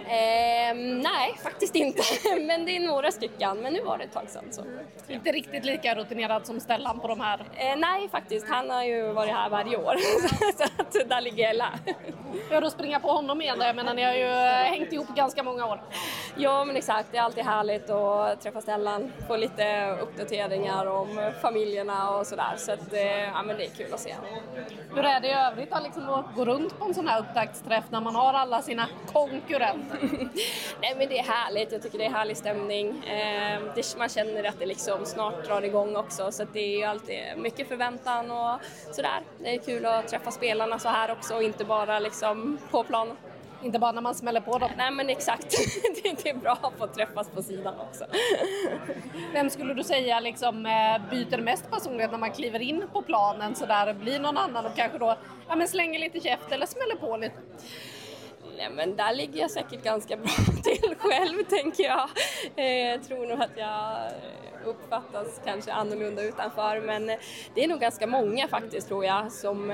Speaker 9: Nej, faktiskt inte. Men det är några stycken. Men nu var det ett tag sedan. Så.
Speaker 2: Inte riktigt lika rutinerad som Stellan på de här?
Speaker 9: Nej, faktiskt. Han har ju varit här varje år. Så att där ligger Ella.
Speaker 2: Hur du springa på honom igen? Jag menar, ni har ju hängt ihop ganska många år.
Speaker 9: Ja, men exakt. Det är alltid härligt att träffa Stellan. Få lite uppdateringar om familjerna och sådär. Så att, ja, men det är kul att se.
Speaker 2: Hur är det i övrigt att liksom gå runt på en sån här upptaktsträff när man har alla sina konkurrenter?
Speaker 9: Nej, men det är härligt. Jag tycker det är härlig stämning. Man känner att det liksom snart drar igång också. Så att det är ju alltid mycket förväntan och sådär. Det är kul att träffa spelarna så här också och inte bara liksom på planen.
Speaker 2: Inte bara när man smäller på dem.
Speaker 9: Nej, men exakt. Det är bra att få träffas på sidan också.
Speaker 2: Vem skulle du säga liksom byter mest personlighet när man kliver in på planen så där, blir någon annan och kanske då slänger lite käft eller smäller på lite?
Speaker 9: Nej, men där ligger jag säkert ganska bra till själv, tänker jag. Jag tror nog att jag uppfattas kanske annorlunda utanför, men det är nog ganska många faktiskt, tror jag, som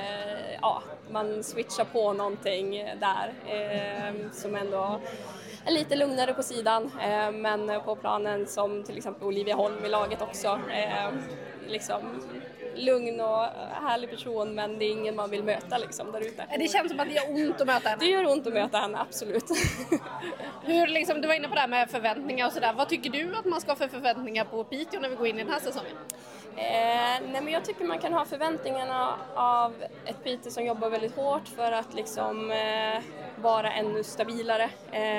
Speaker 9: man switchar på någonting där som ändå är lite lugnare på sidan, men på planen som till exempel Olivia Holm i laget också, liksom lugn och härlig person, men det är ingen man vill möta liksom där ute.
Speaker 2: Det känns som att det gör ont att möta henne.
Speaker 9: Det gör ont att möta henne, absolut.
Speaker 2: Hur liksom, du var inne på det här med förväntningar och sådär. Vad tycker du att man ska ha för förväntningar på Piteå när vi går in i den här säsongen?
Speaker 9: Nej, men jag tycker man kan ha förväntningarna av ett Piteå som jobbar väldigt hårt för att liksom vara ännu stabilare.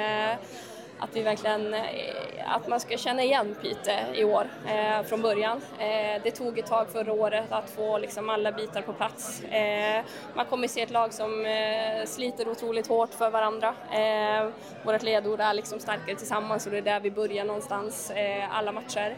Speaker 9: Att vi verkligen, att man ska känna igen Piteå i år från början. Det tog ett tag förra året att få liksom alla bitar på plats. Man kommer se ett lag som sliter otroligt hårt för varandra. Vårt ledord är liksom starkare tillsammans och det är där vi börjar någonstans alla matcher.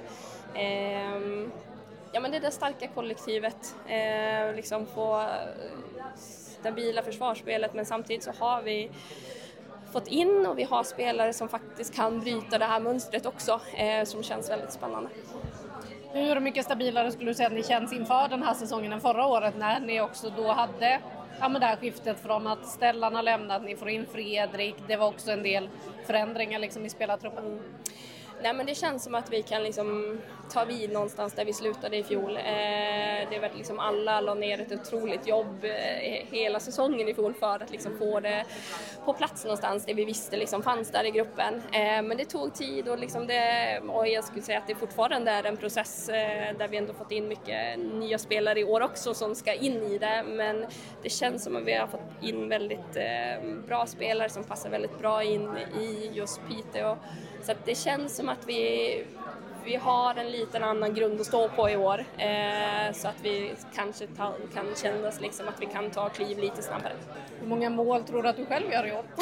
Speaker 9: Ja, men det är det starka kollektivet, liksom få stabila försvarsspelet, men samtidigt så har vi fått in och vi har spelare som faktiskt kan bryta det här mönstret också, som känns väldigt spännande.
Speaker 2: Hur mycket stabilare skulle du säga att ni känns inför den här säsongen än förra året när ni också då hade det här skiftet från att Stellan har lämnat, ni får in Fredrik, det var också en del förändringar liksom i spelartruppen?
Speaker 9: Nej, men det känns som att vi kan liksom ta vid någonstans där vi slutade i fjol. Det var liksom alla la ner ett otroligt jobb hela säsongen i fjol för att liksom få det på plats någonstans, det vi visste liksom fanns där i gruppen. Men det tog tid och, liksom och jag skulle säga att det fortfarande är en process där vi ändå fått in mycket nya spelare i år också som ska in i det. Men det känns som att vi har fått in väldigt bra spelare som passar väldigt bra in i just Piteå. Så att det känns som att vi har en liten annan grund att stå på i år. Så att vi kanske kan känna oss liksom att vi kan ta kliv lite snabbare.
Speaker 2: Hur många mål tror du att du själv gör i år?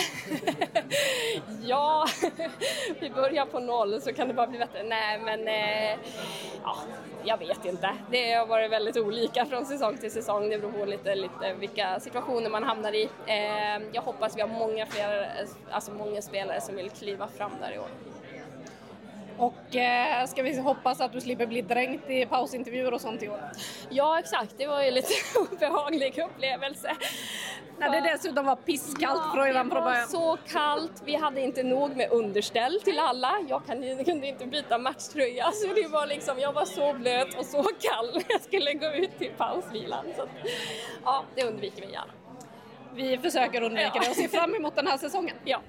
Speaker 9: Ja, vi börjar på 0 så kan det bara bli bättre. Nej, men ja, jag vet inte. Det har varit väldigt olika från säsong till säsong. Det beror på lite vilka situationer man hamnar i. Jag hoppas vi har många spelare som vill kliva fram där i år.
Speaker 2: Och ska vi hoppas att du slipper bli dränkt i pausintervjuer och sånt i år?
Speaker 9: Ja, exakt. Det var ju lite obehaglig upplevelse.
Speaker 2: När det dessutom var pisskallt från början.
Speaker 9: Det var så kallt. Vi hade inte nog med underställ till alla. Jag kunde inte byta matchtröja. Så det var liksom, jag var så blöt och så kall när jag skulle gå ut till pausvilan. Så ja, det undviker vi gärna.
Speaker 2: Vi försöker undvika det och ser fram emot den här säsongen.
Speaker 9: Ja.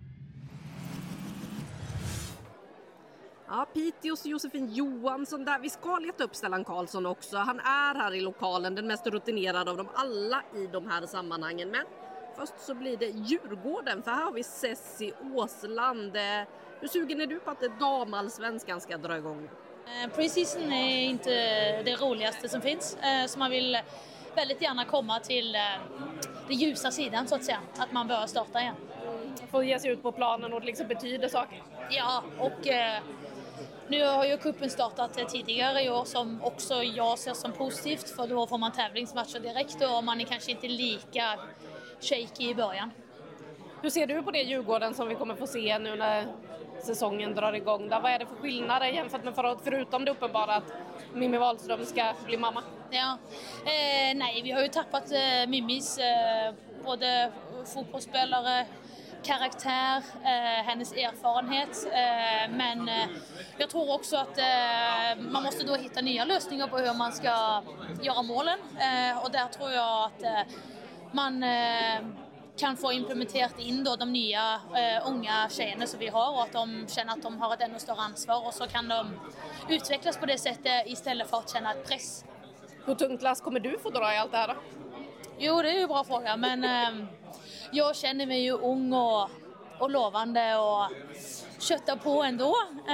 Speaker 2: Ja, Piteås Josefin Johansson där. Vi ska leta upp Stellan Karlsson också. Han är här i lokalen, den mest rutinerade av dem alla i de här sammanhangen. Men först så blir det Djurgården, för här har vi Cessi Åsland. Hur sugen är du på att damallsvenskan ska dra igång?
Speaker 10: Preseason är inte det roligaste som finns, så man vill väldigt gärna komma till det ljusa sidan så att säga, att man börjar starta igen.
Speaker 2: Få ge sig ut på planen och det liksom betyder saker.
Speaker 10: Ja, och nu har ju kuppen startat tidigare i år som också jag ser som positivt, för då får man tävlingsmatcher direkt och man är kanske inte lika shaky i början.
Speaker 2: Hur ser du på det Djurgården som vi kommer få se nu när säsongen drar igång? Vad är det för skillnader jämfört med förra året, förutom det uppenbara att Mimmi Wahlström ska bli mamma?
Speaker 10: Ja, nej, vi har ju tappat Mimmis både fotbollsspelare, karaktär, hennes erfarenhet, men jag tror också att man måste då hitta nya lösningar på hur man ska göra målen, och där tror jag att man kan få implementerat in då de nya unga tjejerna som vi har, och att de känner att de har ett ännu större ansvar, och så kan de utvecklas på det sättet istället för att känna ett press.
Speaker 2: Hur tungt lass kommer du få dra i allt det här då?
Speaker 10: Jo, det är ju en bra fråga, men jag känner mig ju ung och lovande och köttar på ändå.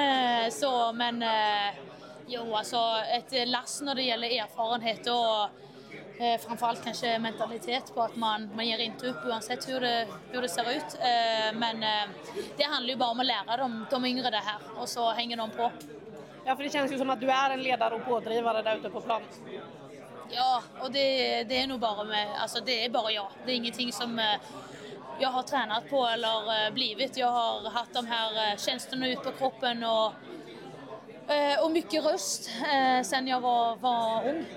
Speaker 10: Men alltså ett lass när det gäller erfarenhet och framförallt kanske mentalitet på att man ger inte upp oavsett hur det ser ut. Men det handlar ju bara om att lära de yngre det här, och så hänger de på.
Speaker 2: Ja, för det känns ju som att du är en ledare och pådrivare där ute på planen.
Speaker 10: Ja, och det är nog det är bara jag. Det är ingenting som jag har tränat på eller blivit. Jag har haft de här känslorna ut på kroppen och mycket röst sen jag var ung.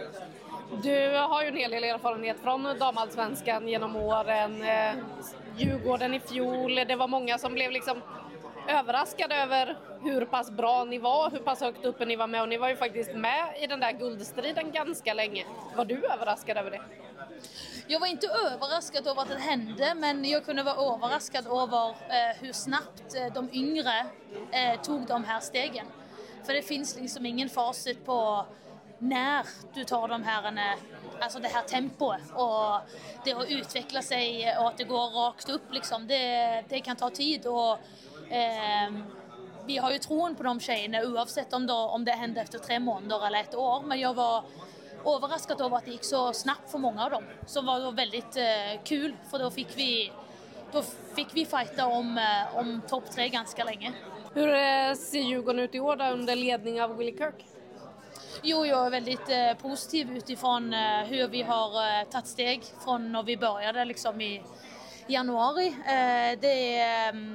Speaker 2: Du har ju en hel del erfarenhet från damallsvenskan genom åren. Djurgården i fjol, det var många som blev liksom överraskade över hur pass bra ni var, hur pass högt uppe ni var med, och ni var ju faktiskt med i den där guldstriden ganska länge. Var du överraskad över det?
Speaker 10: Jag var inte överraskad över att det hände, men jag kunde vara överraskad över hur snabbt de yngre tog de här stegen. För det finns liksom ingen facit på när du tar de här, alltså det här tempoet och det att utveckla sig och att det går rakt upp liksom, det kan ta tid, och vi har ju tron på de tjejerna oavsett om det hände efter 3 månader eller 1 år, men jag var överraskad över att det gick så snabbt för många av dem, som var väldigt kul, för då fick vi fighta om topp 3 ganska länge.
Speaker 2: Hur ser Djurgården ut i år där under ledning av Willie Kirk?
Speaker 10: Jo, jag är väldigt positiv utifrån hur vi har tagit steg från när vi började liksom i januari.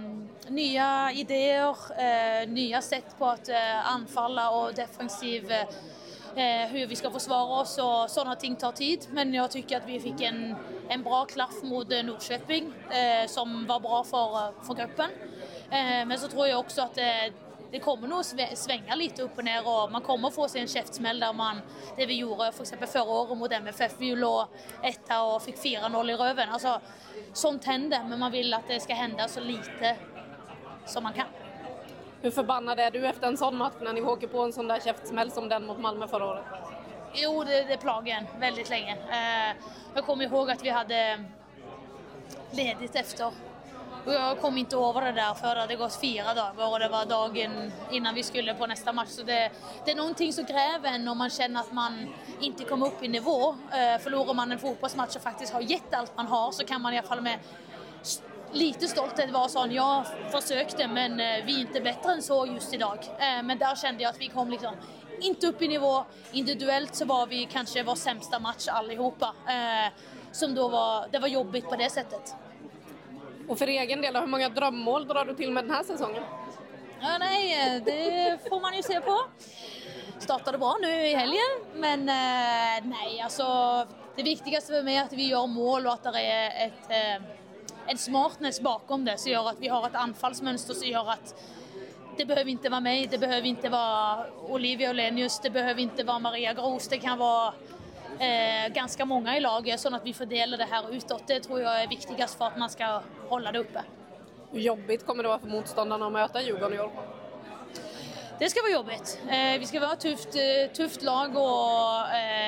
Speaker 10: nya idéer, nya sätt på att anfalla och defensiv, hur vi ska försvara oss och sådana ting tar tid. Men jag tycker att vi fick en bra klaff mot Norrköping som var bra för gruppen. Men så tror jag också att det kommer nog svänga lite upp och ner och man kommer få sig en käftsmäll där det vi gjorde för exempel förra året mot MFF, vi låg 1 och fick 4-0 i röven. Alltså, sånt händer, men man vill att det ska hända så lite som man kan.
Speaker 2: Hur förbannad är du efter en sån match när ni åker på en sån där käftsmäll som den mot Malmö förra året?
Speaker 10: Jo, det plagar en väldigt länge. Jag kommer ihåg att vi hade ledigt efter. Och jag kom inte över det där för det hade gått 4 dagar och det var dagen innan vi skulle på nästa match. Så det är någonting som gräver en om man känner att man inte kommer upp i nivå. Förlorar man en fotbollsmatch och faktiskt har gett allt man har så kan man i alla fall med lite stolthet vara sån. Jag försökte men vi är inte bättre än så just idag. Men där kände jag att vi kom liksom inte upp i nivå. Individuellt så var vi kanske vår sämsta match allihopa. Som då det var jobbigt på det sättet.
Speaker 2: Och för egen del, hur många drömmål drar du till med den här säsongen?
Speaker 10: Ja, nej, det får man ju se på. Startade bra nu i helgen, men nej, alltså det viktigaste för mig är att vi gör mål och att det är en smartness bakom det, så gör att vi har ett anfallsmönster som gör att det behöver inte vara mig, det behöver inte vara Olivia Olenius, det behöver inte vara Maria Gros, det kan vara ganska många i laget så att vi fördelar det här utåt. Det tror jag är viktigast för att man ska hålla det uppe.
Speaker 2: Hur jobbigt kommer det vara för motståndarna att möta Djurgården i år?
Speaker 10: Det ska vara jobbigt. Vi ska vara ett tufft lag och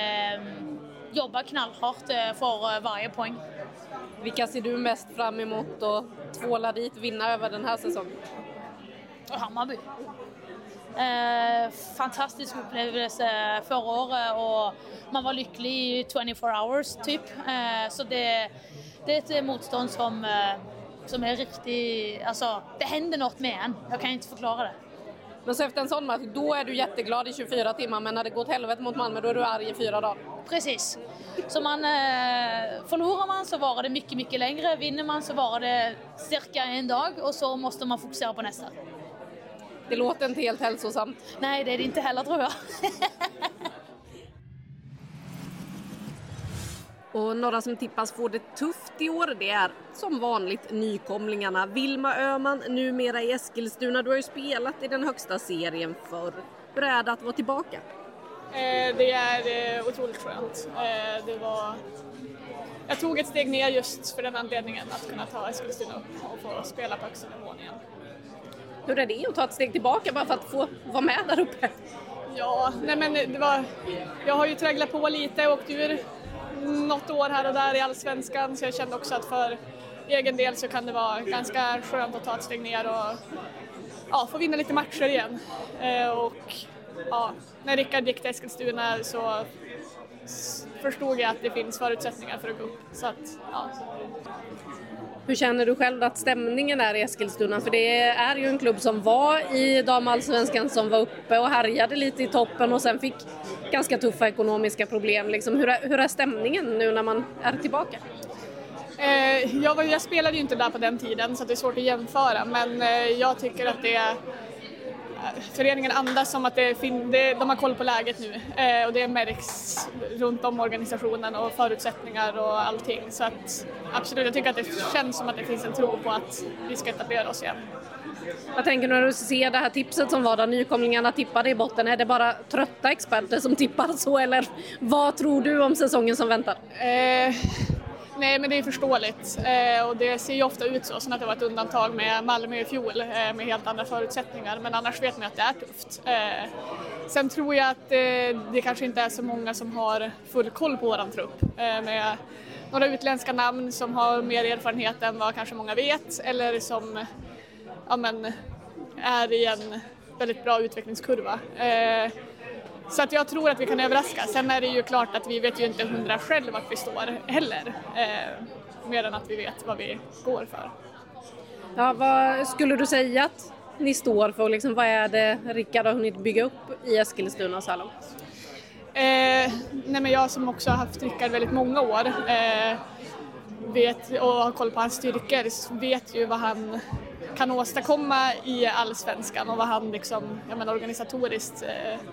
Speaker 10: jobba knallhårt för varje poäng.
Speaker 2: Vilka ser du mest fram emot att tvåla dit, vinna över den här säsongen?
Speaker 10: Hammarby. Fantastisk upplevelse förra året och man var lycklig i 24 hours typ. Så det är ett motstånd som är riktigt, alltså det händer något med en. Jag kan inte förklara det.
Speaker 2: Men så efter en sån match, då är du jätteglad i 24 timmar, men när det går åt helvete mot Malmö, då är du arg i 4 dagar.
Speaker 10: Precis. Så förlorar man så var det mycket, mycket längre. Vinner man så var det cirka en dag och så måste man fokusera på nästa.
Speaker 2: Det låter inte helt hälsosamt.
Speaker 10: Nej, det är det inte heller tror jag.
Speaker 2: Och några som tippas får det tufft i år, det är som vanligt nykomlingarna. Vilma Öhman, numera i Eskilstuna. Du har ju spelat i den högsta serien förr. Beredd att vara tillbaka?
Speaker 11: Det är otroligt skönt. Jag tog ett steg ner just för den anledningen att kunna ta Eskilstuna upp och få spela på högsta nivån igen.
Speaker 2: Hur är det att ta ett steg tillbaka bara för att få vara med där uppe?
Speaker 11: Ja, nej men jag har ju tragglat på lite och åkt ur något år här och där i Allsvenskan, så jag kände också att för egen del så kan det vara ganska skönt att ta ett steg ner och få vinna lite matcher igen. Och när Rickard gick till Eskilstuna så förstod jag att det finns förutsättningar för att gå upp. Så att, ja.
Speaker 2: Hur känner du själv att stämningen är i Eskilstuna? För det är ju en klubb som var i damallsvenskan, som var uppe och härjade lite i toppen och sen fick ganska tuffa ekonomiska problem. Liksom, hur är stämningen nu när man är tillbaka?
Speaker 11: Jag spelade ju inte där på den tiden så det är svårt att jämföra, men jag tycker att föreningen andas som att de har koll på läget nu och det märks runt om organisationen och förutsättningar och allting. Så att absolut, jag tycker att det känns som att det finns en tro på att vi ska etablera oss igen.
Speaker 2: Jag tänker när du ser det här tipset som var där nykomlingarna tippade i botten, är det bara trötta experter som tippar så, eller vad tror du om säsongen som väntar?
Speaker 11: Nej, men det är förståeligt och det ser ju ofta ut så, som att det var ett undantag med Malmö i fjol med helt andra förutsättningar, men annars vet man att det är tufft. Sen tror jag att det kanske inte är så många som har full koll på våran trupp med några utländska namn som har mer erfarenhet än vad kanske många vet, eller som är i en väldigt bra utvecklingskurva. Så att jag tror att vi kan överraska. Sen är det ju klart att vi vet ju inte 100 själv vart vi står heller. Mer än att vi vet vad vi går för.
Speaker 2: Ja, vad skulle du säga att ni står för? Liksom, vad är det Rickard har hunnit bygga upp i Eskilstuna och Salom?
Speaker 11: Nej, men jag som också har haft Rickard väldigt många år vet och har koll på hans styrkor, vet ju vad han kan åstadkomma i Allsvenskan och vad han liksom, organisatoriskt.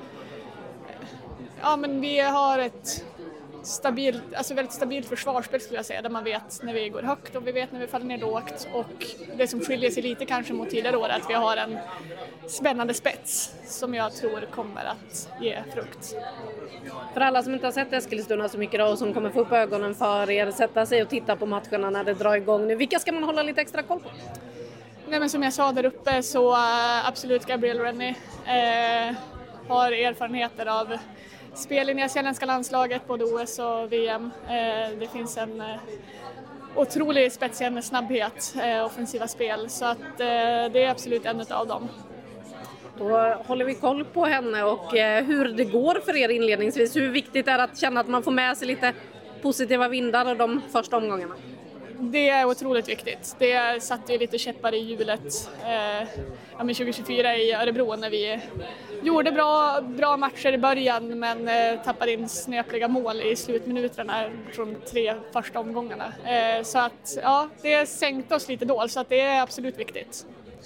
Speaker 11: Men vi har ett väldigt stabilt försvarsspel skulle jag säga, där man vet när vi går högt och vi vet när vi faller ner lågt, och det som skiljer sig lite kanske mot tidigare år är att vi har en spännande spets som jag tror kommer att ge frukt.
Speaker 2: För alla som inte har sett Eskilstuna så mycket då, och som kommer få upp ögonen för er, sätta sig och titta på matcherna när det drar igång nu, vilka ska man hålla lite extra koll på?
Speaker 11: Nej, men som jag sa där uppe så absolut Gabriel Rennie har erfarenheter av spel i nyzeeländska landslaget, både OS och VM. Det finns en otrolig spetsig med snabbhet, offensiva spel, så att det är absolut en av dem.
Speaker 2: Då håller vi koll på henne och hur det går för er inledningsvis. Hur viktigt är det att känna att man får med sig lite positiva vindar de första omgångarna?
Speaker 11: Det är otroligt viktigt. Det satte ju lite käppar i hjulet 2024 i Örebro när vi gjorde bra matcher i början, men tappade in snöpliga mål i slutminuterna från 3 första omgångarna. Så att det sänkte oss lite då, så att det är absolut viktigt.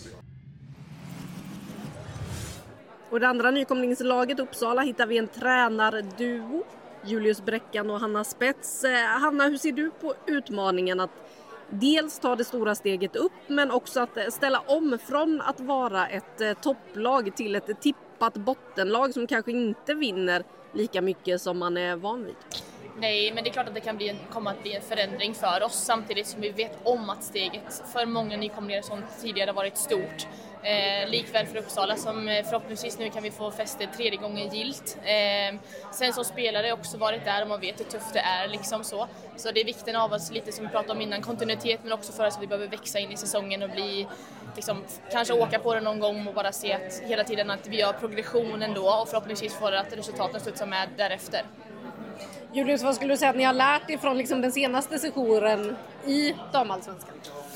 Speaker 2: Och det andra nykomlingslaget Uppsala hittar vi en tränarduo, Julius Bräckan och Hanna Spets. Hanna, hur ser du på utmaningen att dels ta det stora steget upp, men också att ställa om från att vara ett topplag till ett tippat bottenlag som kanske inte vinner lika mycket som man är van vid?
Speaker 4: Nej, men det är klart att det kan komma att bli en förändring för oss, samtidigt som vi vet om att steget för många nykomlingar som tidigare varit stort. Likväl för Uppsala som förhoppningsvis nu kan vi få fäste 3:e gången gilt. Sen som spelare också varit där och man vet hur tufft det är liksom så. Så det är vikten av oss, lite som vi pratade om innan, kontinuitet, men också för att vi behöver växa in i säsongen och bli liksom, kanske åka på det någon gång och bara se att hela tiden att vi gör progressionen då, och förhoppningsvis får att resultaten studsar med därefter.
Speaker 2: Julius, vad skulle du säga att ni har lärt ifrån liksom den senaste sessionen i damallsvenskan?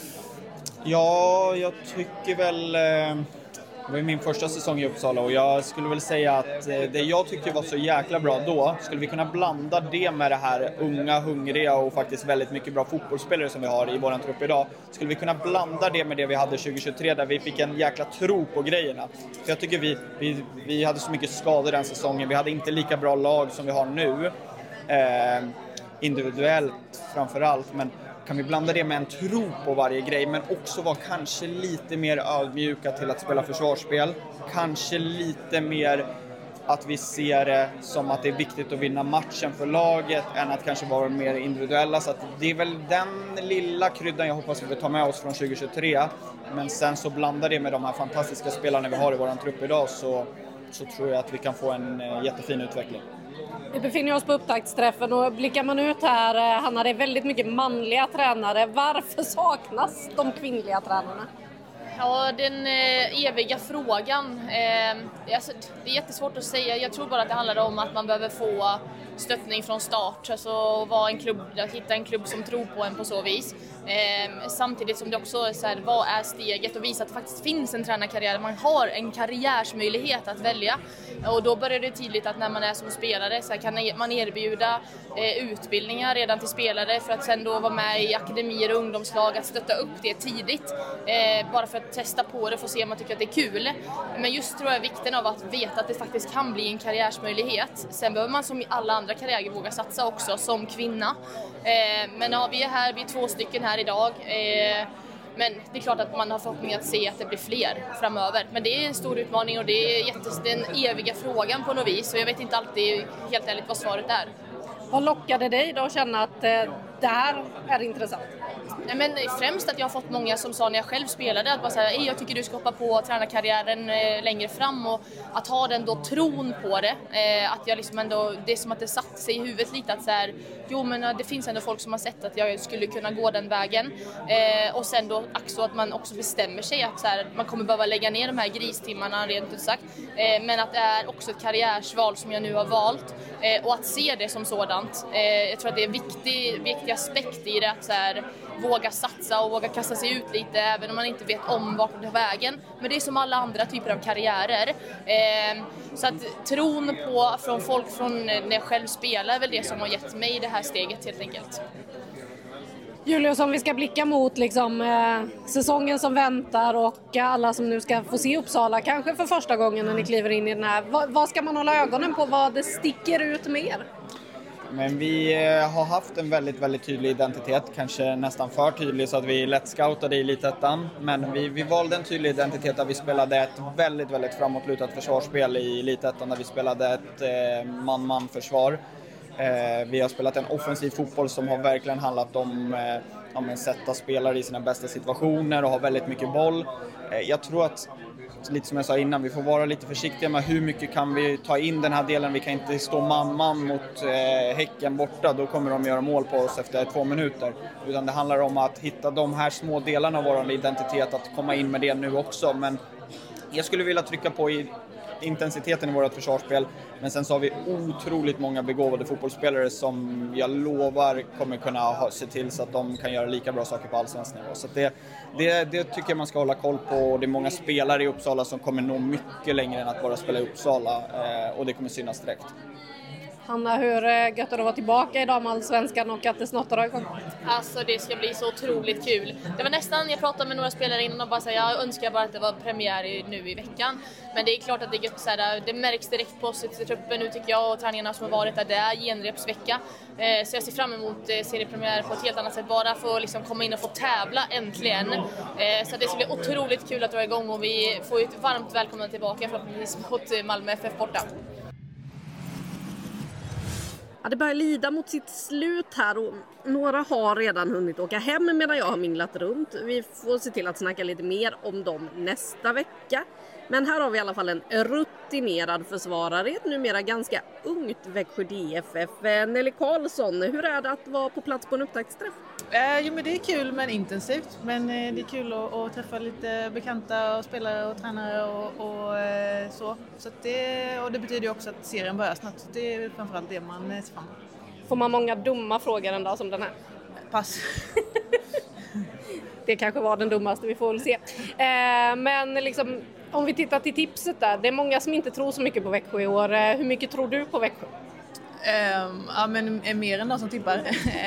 Speaker 12: Ja, jag tycker väl, det var min första säsong i Uppsala, och jag skulle väl säga att det jag tyckte var så jäkla bra då, skulle vi kunna blanda det med det här unga, hungriga och faktiskt väldigt mycket bra fotbollsspelare som vi har i våran trupp idag. Skulle vi kunna blanda det med det vi hade 2023, där vi fick en jäkla tro på grejerna. För jag tycker vi hade så mycket skador den säsongen, vi hade inte lika bra lag som vi har nu. Individuellt framförallt, men kan vi blanda det med en tro på varje grej, men också vara kanske lite mer ödmjuka till att spela försvarsspel, kanske lite mer att vi ser det som att det är viktigt att vinna matchen för laget än att kanske vara mer individuella. Så att det är väl den lilla kryddan jag hoppas att vi tar med oss från 2023, men sen så blandar det med de här fantastiska spelarna vi har i våran trupp idag, så tror jag att vi kan få en jättefin utveckling.
Speaker 2: Vi befinner oss på upptaktsträffen och blickar man ut här, Hanna, det är väldigt mycket manliga tränare. Varför saknas de kvinnliga tränarna?
Speaker 4: Ja, den eviga frågan. Det är jättesvårt att säga. Jag tror bara att det handlar om att man behöver få stöttning från start. Alltså hitta en klubb som tror på en på så vis. Samtidigt som det också är så här, vad är steget, och visa att det faktiskt finns en tränarkarriär. Man har en karriärsmöjlighet att välja. Och då börjar det tydligt att när man är som spelare så här, kan man erbjuda utbildningar redan till spelare för att sen då vara med i akademier och ungdomslag, att stötta upp det tidigt. Bara för att testa på det, för att se om man tycker att det är kul. Men just tror jag vikten av att veta att det faktiskt kan bli en karriärsmöjlighet. Sen behöver man som i alla andra karriärer våga satsa också som kvinna. Men ja, vi är här, vi är 2 stycken här idag. Men det är klart att man har förhoppning att se att det blir fler framöver. Men det är en stor utmaning och det är den eviga frågan på något vis. Och jag vet inte alltid helt ärligt vad svaret är.
Speaker 2: Vad lockade dig då att känna att det här är intressant?
Speaker 4: Nej, men främst att jag har fått många som sa när jag själv spelade att bara säga, jag tycker du ska hoppa på tränarkarriären längre fram, och att ha den då tron på det, att jag liksom ändå, det är som att det satt sig i huvudet lite att så här, jo men det finns ändå folk som har sett att jag skulle kunna gå den vägen, och sen då också att man också bestämmer sig att så här, man kommer behöva lägga ner de här gristimmarna rent ut sagt, men att det är också ett karriärsval som jag nu har valt, och att se det som sådant. Jag tror att det är en viktig aspekt i det, att så här, våga satsa och våga kasta sig ut lite även om man inte vet om vart det är vägen. Men det är som alla andra typer av karriärer. Så att tron från folk från när jag själv spelar är väl det som har gett mig det här steget helt enkelt.
Speaker 2: Julius, om vi ska blicka mot liksom, säsongen som väntar och alla som nu ska få se Uppsala, kanske för första gången när ni kliver in i den här. Vad ska man hålla ögonen på? Vad det sticker ut mer?
Speaker 12: Men vi har haft en väldigt, väldigt tydlig identitet, kanske nästan för tydlig så att vi lätt scoutade i Elitettan. Men vi valde en tydlig identitet där vi spelade ett väldigt, väldigt framåtlutat försvarsspel i Elitettan, där vi spelade ett man-man-försvar. Vi har spelat en offensiv fotboll som har verkligen handlat om att sätta spelare i sina bästa situationer och ha väldigt mycket boll. Jag tror att, lite som jag sa innan, vi får vara lite försiktiga med hur mycket kan vi ta in den här delen. Vi kan inte stå man mot Häcken borta, då kommer de göra mål på oss efter 2 minuter. Utan det handlar om att hitta de här små delarna av vår identitet, att komma in med det nu också. Men jag skulle vilja trycka på i intensiteten i vårt försvarsspel, men sen så har vi otroligt många begåvade fotbollsspelare som jag lovar kommer kunna se till så att de kan göra lika bra saker på allsvensk nivå. Så det tycker jag man ska hålla koll på. Det är många spelare i Uppsala som kommer nå mycket längre än att bara spela i Uppsala, och det kommer synas direkt.
Speaker 2: Hanna, hur gött är det att vara tillbaka i damallsvenskan och att det snart drar igång?
Speaker 13: Alltså det ska bli så otroligt kul. Det var nästan, jag pratade med några spelare innan och bara sa jag önskar bara att det var premiär nu i veckan. Men det är klart att det är gött så här, det märks direkt på oss i truppen nu tycker jag och träningarna som har varit att det är genrepsvecka. Så jag ser fram emot seriepremiär på ett helt annat sätt, bara få liksom komma in och få tävla äntligen. Så det ska bli otroligt kul att dra igång och vi får ett varmt välkomna tillbaka förhoppningsvis mot Malmö FF borta.
Speaker 2: Ja, det börjar lida mot sitt slut här och några har redan hunnit åka hem medan jag har minglat runt. Vi får se till att snacka lite mer om dem nästa vecka. Men här har vi i alla fall en rutinerad försvarare, ett numera ganska ungt Växjö DFF. Nelly Karlsson, hur är det att vara på plats på en upptaktsträff?
Speaker 14: Jo, men det är kul men intensivt. Men det är kul att träffa lite bekanta och spelare och tränare och så. Så att det betyder ju också att serien börjar snart. Så det är framförallt det man ser fram emot.
Speaker 2: Får man många dumma frågor en dag som den här?
Speaker 14: Pass.
Speaker 2: Det kanske var den dummaste, vi får väl se. Men liksom, om vi tittar till tipset där. Det är många som inte tror så mycket på Växjö i år. Hur mycket tror du på Växjö?
Speaker 14: Ja, men mer än de som tippar.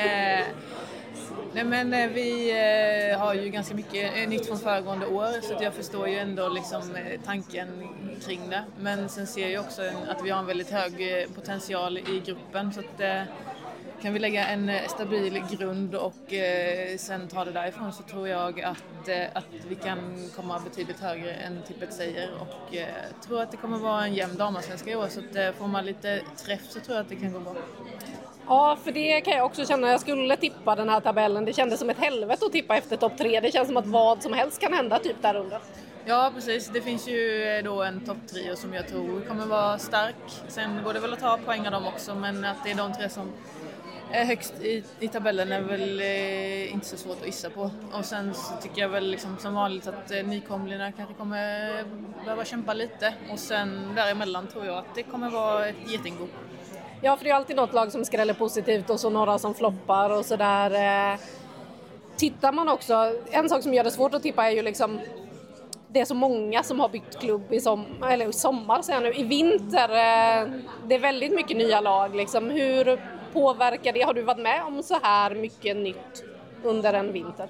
Speaker 14: Nej, men vi har ju ganska mycket nytt från föregående år så att jag förstår ju ändå liksom tanken kring det. Men sen ser jag också att vi har en väldigt hög potential i gruppen så att kan vi lägga en stabil grund och sen ta det därifrån så tror jag att vi kan komma betydligt högre än tippet säger och tror att det kommer vara en jämn damallsvenska i år så att får man lite träff så tror jag att det kan gå bra.
Speaker 2: Ja, för det kan jag också känna. Jag skulle tippa den här tabellen. Det kändes som ett helvete att tippa efter topp 3. Det känns som att vad som helst kan hända typ där under.
Speaker 14: Ja, precis. Det finns ju då en topp 3 som jag tror kommer vara stark. Sen går det väl att ta poäng av dem också, men att det är de 3 som är högst i tabellen är väl inte så svårt att gissa på. Och sen så tycker jag väl liksom som vanligt att nykomlingarna kanske kommer behöva kämpa lite. Och sen däremellan tror jag att det kommer vara ett getingbo.
Speaker 2: Ja, för det är alltid något lag som skräller positivt och så några som floppar och sådär. Tittar man också, en sak som gör det svårt att tippa är ju liksom, det är så många som har bytt klubb i sommar så nu. I vinter, det är väldigt mycket nya lag liksom. Hur påverkar det? Har du varit med om så här mycket nytt under en vinter?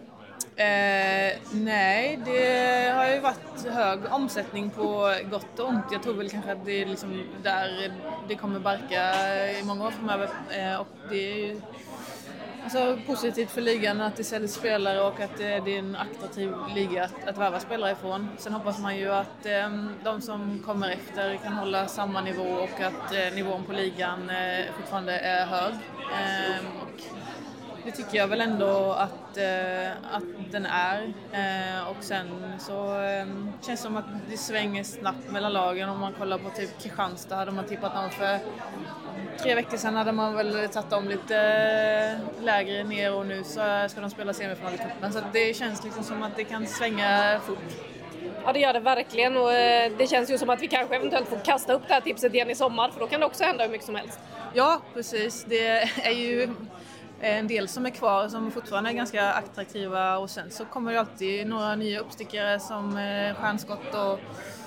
Speaker 14: Nej, det har ju varit hög omsättning på gott och ont. Jag tror väl kanske att det är liksom där det kommer barka i många år framöver. Och det är ju alltså positivt för ligan att det säljs spelare och att det är en attraktiv liga att värva spelare ifrån. Sen hoppas man ju att de som kommer efter kan hålla samma nivå och att nivån på ligan fortfarande är hög. Och det tycker jag väl ändå att den är. Och sen så känns det som att det svänger snabbt mellan lagen. Om man kollar på typ Kristianstad hade man tippat dem för 3 veckor sedan hade man väl tagit dem lite lägre ner och nu så ska de spela semifinal i cupen. Så det känns liksom som att det kan svänga fort.
Speaker 2: Ja, det gör det verkligen och det känns ju som att vi kanske eventuellt får kasta upp det här tipset igen i sommar för då kan det också hända hur mycket som helst.
Speaker 14: Ja, precis. Det är ju en del som är kvar som fortfarande är ganska attraktiva och sen så kommer det alltid några nya uppstickare som stjärnskott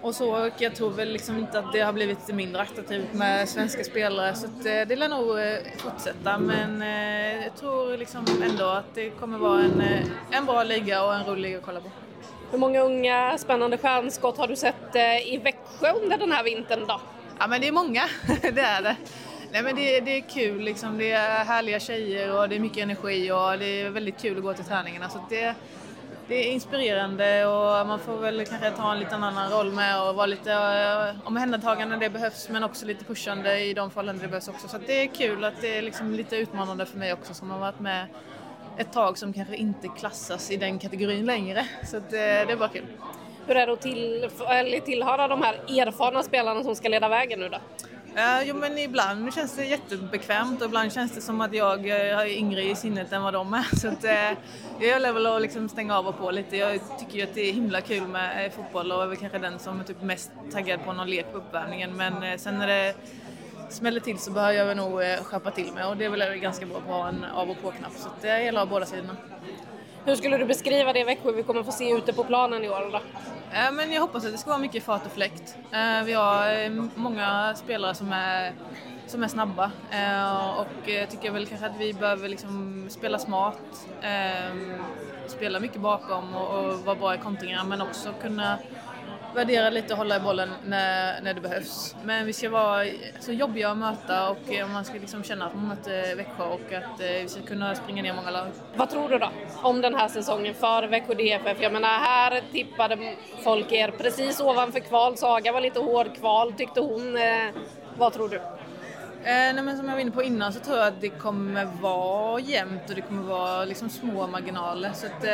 Speaker 14: och så. Och jag tror väl liksom inte att det har blivit mindre attraktivt med svenska spelare, så att det lär nog fortsätta. Men jag tror liksom ändå att det kommer vara en bra liga och en rolig liga att kolla på.
Speaker 2: Hur många unga spännande stjärnskott har du sett i Växjö under den här vintern då?
Speaker 14: Ja, men det är många, det är det. Nej, men det är kul liksom. Det är härliga tjejer och det är mycket energi och det är väldigt kul att gå till träningarna. Så det är inspirerande och man får väl kanske ta en liten annan roll med och vara lite omhändertagande när det behövs, men också lite pushande i de fallen det behövs också. Så det är kul att det är liksom lite utmanande för mig också, som har varit med ett tag som kanske inte klassas i den kategorin längre. Så det är bara kul.
Speaker 2: Hur är det att tillhöra de här erfarna spelarna som ska leda vägen nu då?
Speaker 14: Jo, men ibland känns det jättebekvämt och ibland känns det som att jag är yngre i sinnet än vad de är. Så att, jag gillar väl att liksom stänga av och på lite. Jag tycker ju att det är himla kul med fotboll och är väl kanske den som är typ mest taggad på någon lek på uppvärmningen. Men sen när det smäller till så behöver jag väl nog skärpa till mig, och det är väl ganska bra på att ha en av- och på-knapp. Så att det gäller av båda sidorna.
Speaker 2: Hur skulle du beskriva det Växjö vi kommer få se ute på planen i år då?
Speaker 14: Men jag hoppas att det ska vara mycket fart och fläkt. Vi har många spelare som är snabba, och tycker väl kanske att vi behöver liksom spela smart, spela mycket bakom och vara bra i kontringar, men också kunna värdera lite och hålla i bollen när det behövs. Men vi ska vara så jobbiga att möta, och man ska liksom känna att man möter Växjö och att vi ska kunna springa ner många lag.
Speaker 2: Vad tror du då om den här säsongen för Växjö DFF? Jag menar, här tippade folk er precis ovanför kval. Saga var lite hård kval, tyckte hon. Vad tror du?
Speaker 14: Nej, men som jag var inne på innan så tror jag att det kommer vara jämnt och det kommer vara liksom små marginaler. Så att,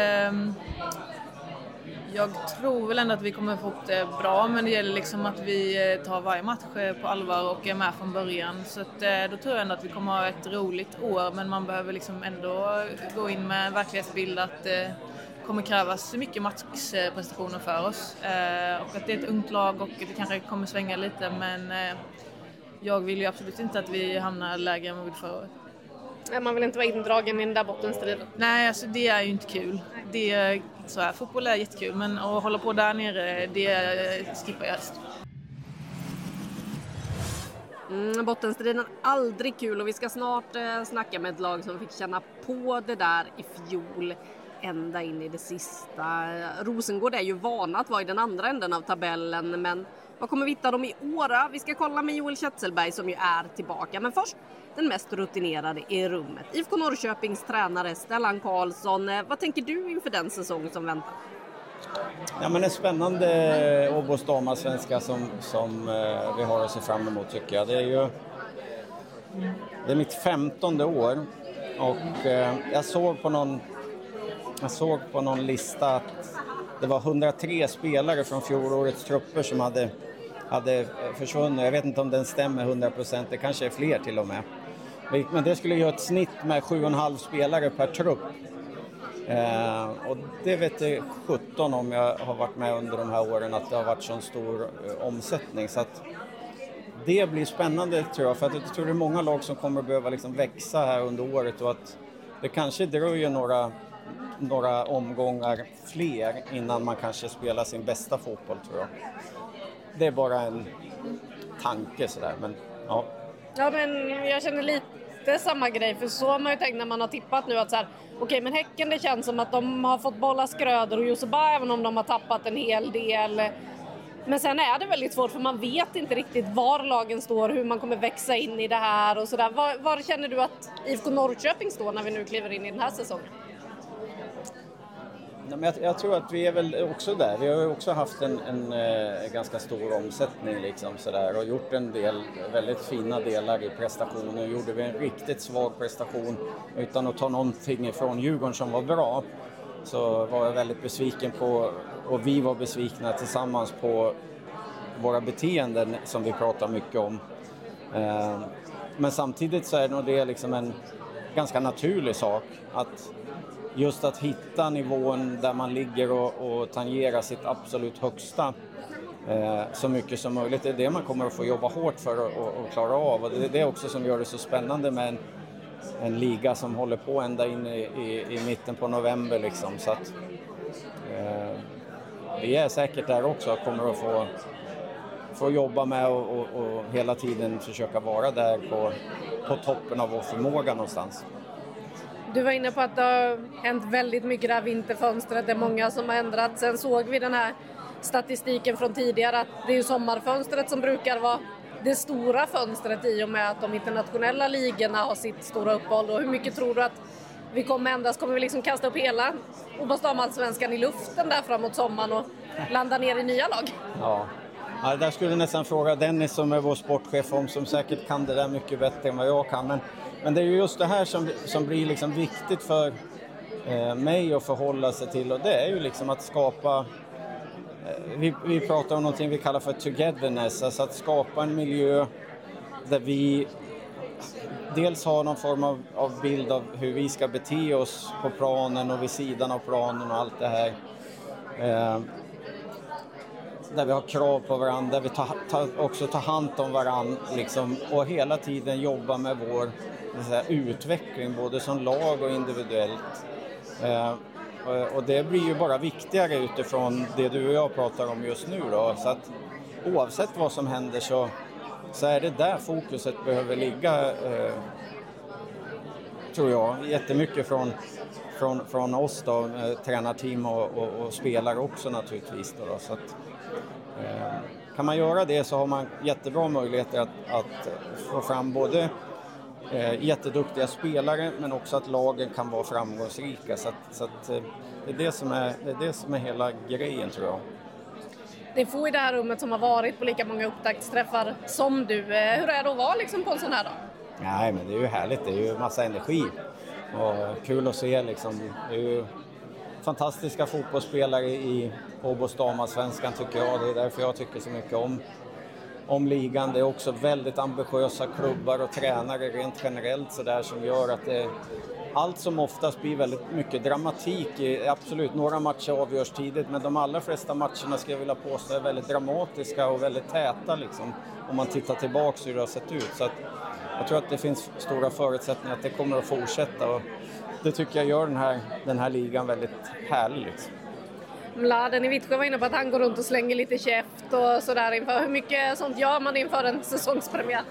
Speaker 14: jag tror väl ändå att vi kommer få upp det bra, men det gäller liksom att vi tar varje match på allvar och är med från början. Så att, då tror jag ändå att vi kommer ha ett roligt år, men man behöver liksom ändå gå in med en verklighetsbild att det kommer krävas mycket matchprestationer för oss. Och att det är ett ungt lag och det kanske kommer svänga lite, men jag vill ju absolut inte att vi hamnar lägre än vad vi förra året.
Speaker 2: Man vill inte vara indragen i den där bottenstriden.
Speaker 14: Nej, alltså det är ju inte kul. Så här, fotboll är jättekul, men att hålla på där nere, det skippar jag helst.
Speaker 2: Bottenstriden aldrig kul, och vi ska snart snacka med ett lag som fick känna på det där i fjol ända in i det sista. Rosengård är ju vana att vara i den andra änden av tabellen, men vad kommer vi hitta dem i år? Vi ska kolla med Joel Kjetzelberg som ju är tillbaka, men först den mest rutinerade i rummet. IFK Norrköpings tränare Stellan Karlsson, vad tänker du inför den säsong som väntar?
Speaker 15: Ja, men en spännande Åbos damallsvenska som vi har att se fram emot, tycker jag. Det är mitt 15:e år, och jag såg på någon lista att det var 103 spelare från fjolårets trupper som hade försvunnit. Jag vet inte om den stämmer 100%, det kanske är fler till och med. Men det skulle göra ett snitt med 7,5 spelare per trupp. Och det vet jag 17 om jag har varit med under de här åren, att det har varit sån stor omsättning. Så att det blir spännande, tror jag, för att jag tror det är många lag som kommer att behöva liksom växa här under året, och att det kanske dröjer några omgångar fler innan man kanske spelar sin bästa fotboll, tror jag. Det är bara en tanke sådär, men ja.
Speaker 2: Ja, men jag känner lite samma grej, för så har man ju tänkt när man har tippat nu att så här, okej, men Häcken, det känns som att de har fått bolla Skröder och Joseba, även om de har tappat en hel del. Men sen är det väldigt svårt, för man vet inte riktigt var lagen står, hur man kommer växa in i det här och sådär. Var känner du att IFK Norrköping står när vi nu kliver in i den här säsongen?
Speaker 15: Jag tror att vi är väl också där. Vi har ju också haft en ganska stor omsättning liksom sådär, och gjort en del väldigt fina delar i prestationen. Gjorde vi en riktigt svag prestation utan att ta någonting ifrån Djurgården som var bra, så var jag väldigt besviken på, och vi var besvikna tillsammans på våra beteenden som vi pratar mycket om. Men samtidigt så är nog det liksom en ganska naturlig sak att hitta nivån där man ligger och tangerar sitt absolut högsta så mycket som möjligt. Det är det man kommer att få jobba hårt för att klara av. Och det är det också som gör det så spännande med en liga som håller på ända in i mitten på november. Liksom. Så att vi är säkert där också och kommer att få får jobba med och hela tiden försöka vara där på toppen av vår förmåga någonstans.
Speaker 2: Du var inne på att det har hänt väldigt mycket det här vinterfönstret. Det är många som har ändrat. Sen såg vi den här statistiken från tidigare att det är ju sommarfönstret som brukar vara det stora fönstret i och med att de internationella ligorna har sitt stora uppehåll. Och hur mycket tror du att vi kommer ändras? Kommer vi liksom kasta upp hela OB-damallsvenskan i luften där framåt sommaren och landa ner i nya lag?
Speaker 15: Ja, där skulle jag nästan fråga Dennis som är vår sportchef om, som säkert kan det där mycket bättre än vad jag kan. Men det är ju just det här som blir liksom viktigt för mig att förhålla sig till, och det är ju liksom att skapa, vi pratar om någonting vi kallar för togetherness, alltså att skapa en miljö där vi dels har någon form av bild av hur vi ska bete oss på planen och vid sidan av planen och allt det här. Där vi har krav på varandra, där vi också tar hand om varandra liksom, och hela tiden jobbar med vår utveckling både som lag och individuellt. Och det blir ju bara viktigare utifrån det du och jag pratar om just nu då. Så att oavsett vad som händer så är det där fokuset behöver ligga, tror jag, jättemycket från oss då, tränarteam och spelare också naturligtvis då. Så att, kan man göra det så har man jättebra möjligheter att få fram både jätteduktiga spelare men också att lagen kan vara framgångsrika. Så att det är det som är hela grejen, tror jag.
Speaker 2: Det är få i det här rummet som har varit på lika många upptaktsträffar som du. Hur är det att vara liksom på en sån här dag?
Speaker 15: Nej, men det är ju härligt. Det är ju massa energi. Och kul att se liksom. Det är ju fantastiska fotbollsspelare i OB-damallsvenskan tycker jag. Det är därför jag tycker så mycket om ligan. Det är också väldigt ambitiösa klubbar och tränare rent generellt så där, som gör att det allt som oftast blir väldigt mycket dramatik. Absolut, några matcher avgörs tidigt, men de allra flesta matcherna ska jag vilja påstå är väldigt dramatiska och väldigt täta liksom, om man tittar tillbaka hur det har sett ut. Så att jag tror att det finns stora förutsättningar att det kommer att fortsätta, och det tycker jag gör den här ligan väldigt härlig liksom.
Speaker 2: Mladen i Vittsjö var inne på att han går runt och slänger lite käft och sådär inför. Hur mycket sånt gör man inför en säsongspremiär?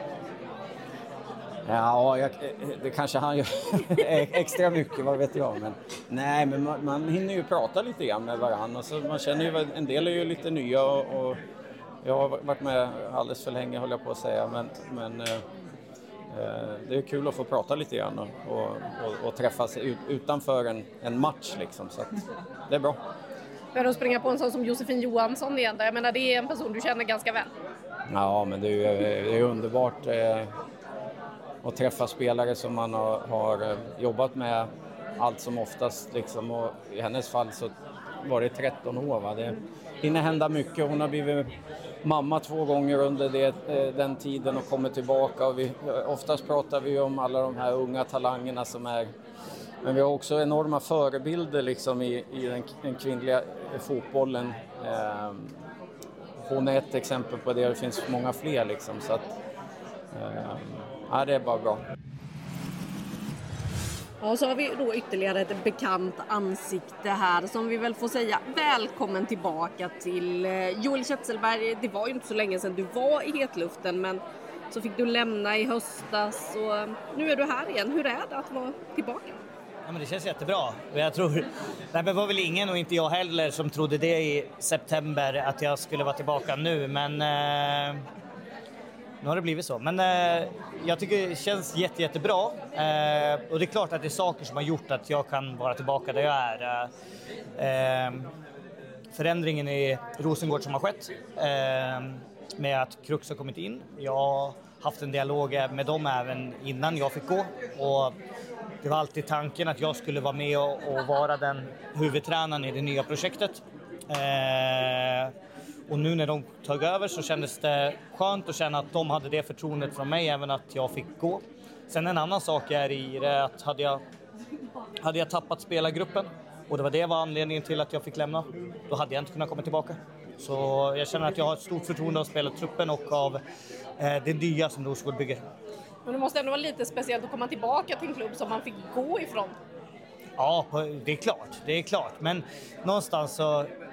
Speaker 15: Ja, det kanske han gör extra mycket, vad vet jag. Men, nej, men man hinner ju prata lite grann med varandra. Så man känner ju, en del är ju lite nya och jag har varit med alldeles för länge, håller jag på att säga. Men det är kul att få prata lite grann och träffas utanför en match liksom. Så att det är bra.
Speaker 2: För att springa på en sån som Josefin Johansson igen där. Jag menar, det är en person du känner ganska väl.
Speaker 15: Ja, men det är underbart att träffa spelare som man har jobbat med allt som oftast liksom, och i hennes fall så var det 13 år. Va? Det hinner hända mycket. Hon har blivit mamma 2 gånger under den tiden och kommer tillbaka, och oftast pratar vi om alla de här unga talangerna som är, men vi har också enorma förebilder liksom i den kvinnliga fotbollen. Hon är ett exempel på det finns många fler liksom, så att ja, det är bara bra.
Speaker 2: Ja, och så har vi då ytterligare ett bekant ansikte här som vi väl får säga välkommen tillbaka till Joel Kjetzelberg. Det var ju inte så länge sedan du var i hetluften, men så fick du lämna i höstas och nu är du här igen. Hur är det att vara tillbaka?
Speaker 16: Ja, men det känns jättebra. Jag tror, det var väl ingen, och inte jag heller, som trodde det i september att jag skulle vara tillbaka nu, men nu har det blivit så. Men jag tycker det känns jättebra. Och det är klart att det är saker som har gjort att jag kan vara tillbaka där jag är. Förändringen i Rosengård som har skett. Med att Krux har kommit in. Jag har haft en dialog med dem även innan jag fick gå. Och det var alltid tanken att jag skulle vara med och vara den huvudtränaren i det nya projektet. Och nu när de tog över så kändes det skönt att känna att de hade det förtroendet från mig, även att jag fick gå. Sen en annan sak är i det att hade jag tappat spelargruppen, och det var anledningen till att jag fick lämna, då hade jag inte kunnat komma tillbaka. Så jag känner att jag har ett stort förtroende av spelartruppen och av det nya som Rosengård bygger.
Speaker 2: Men det måste ändå vara lite speciellt att komma tillbaka till en klubb som man fick gå ifrån.
Speaker 16: Ja, det är klart. Men någonstans så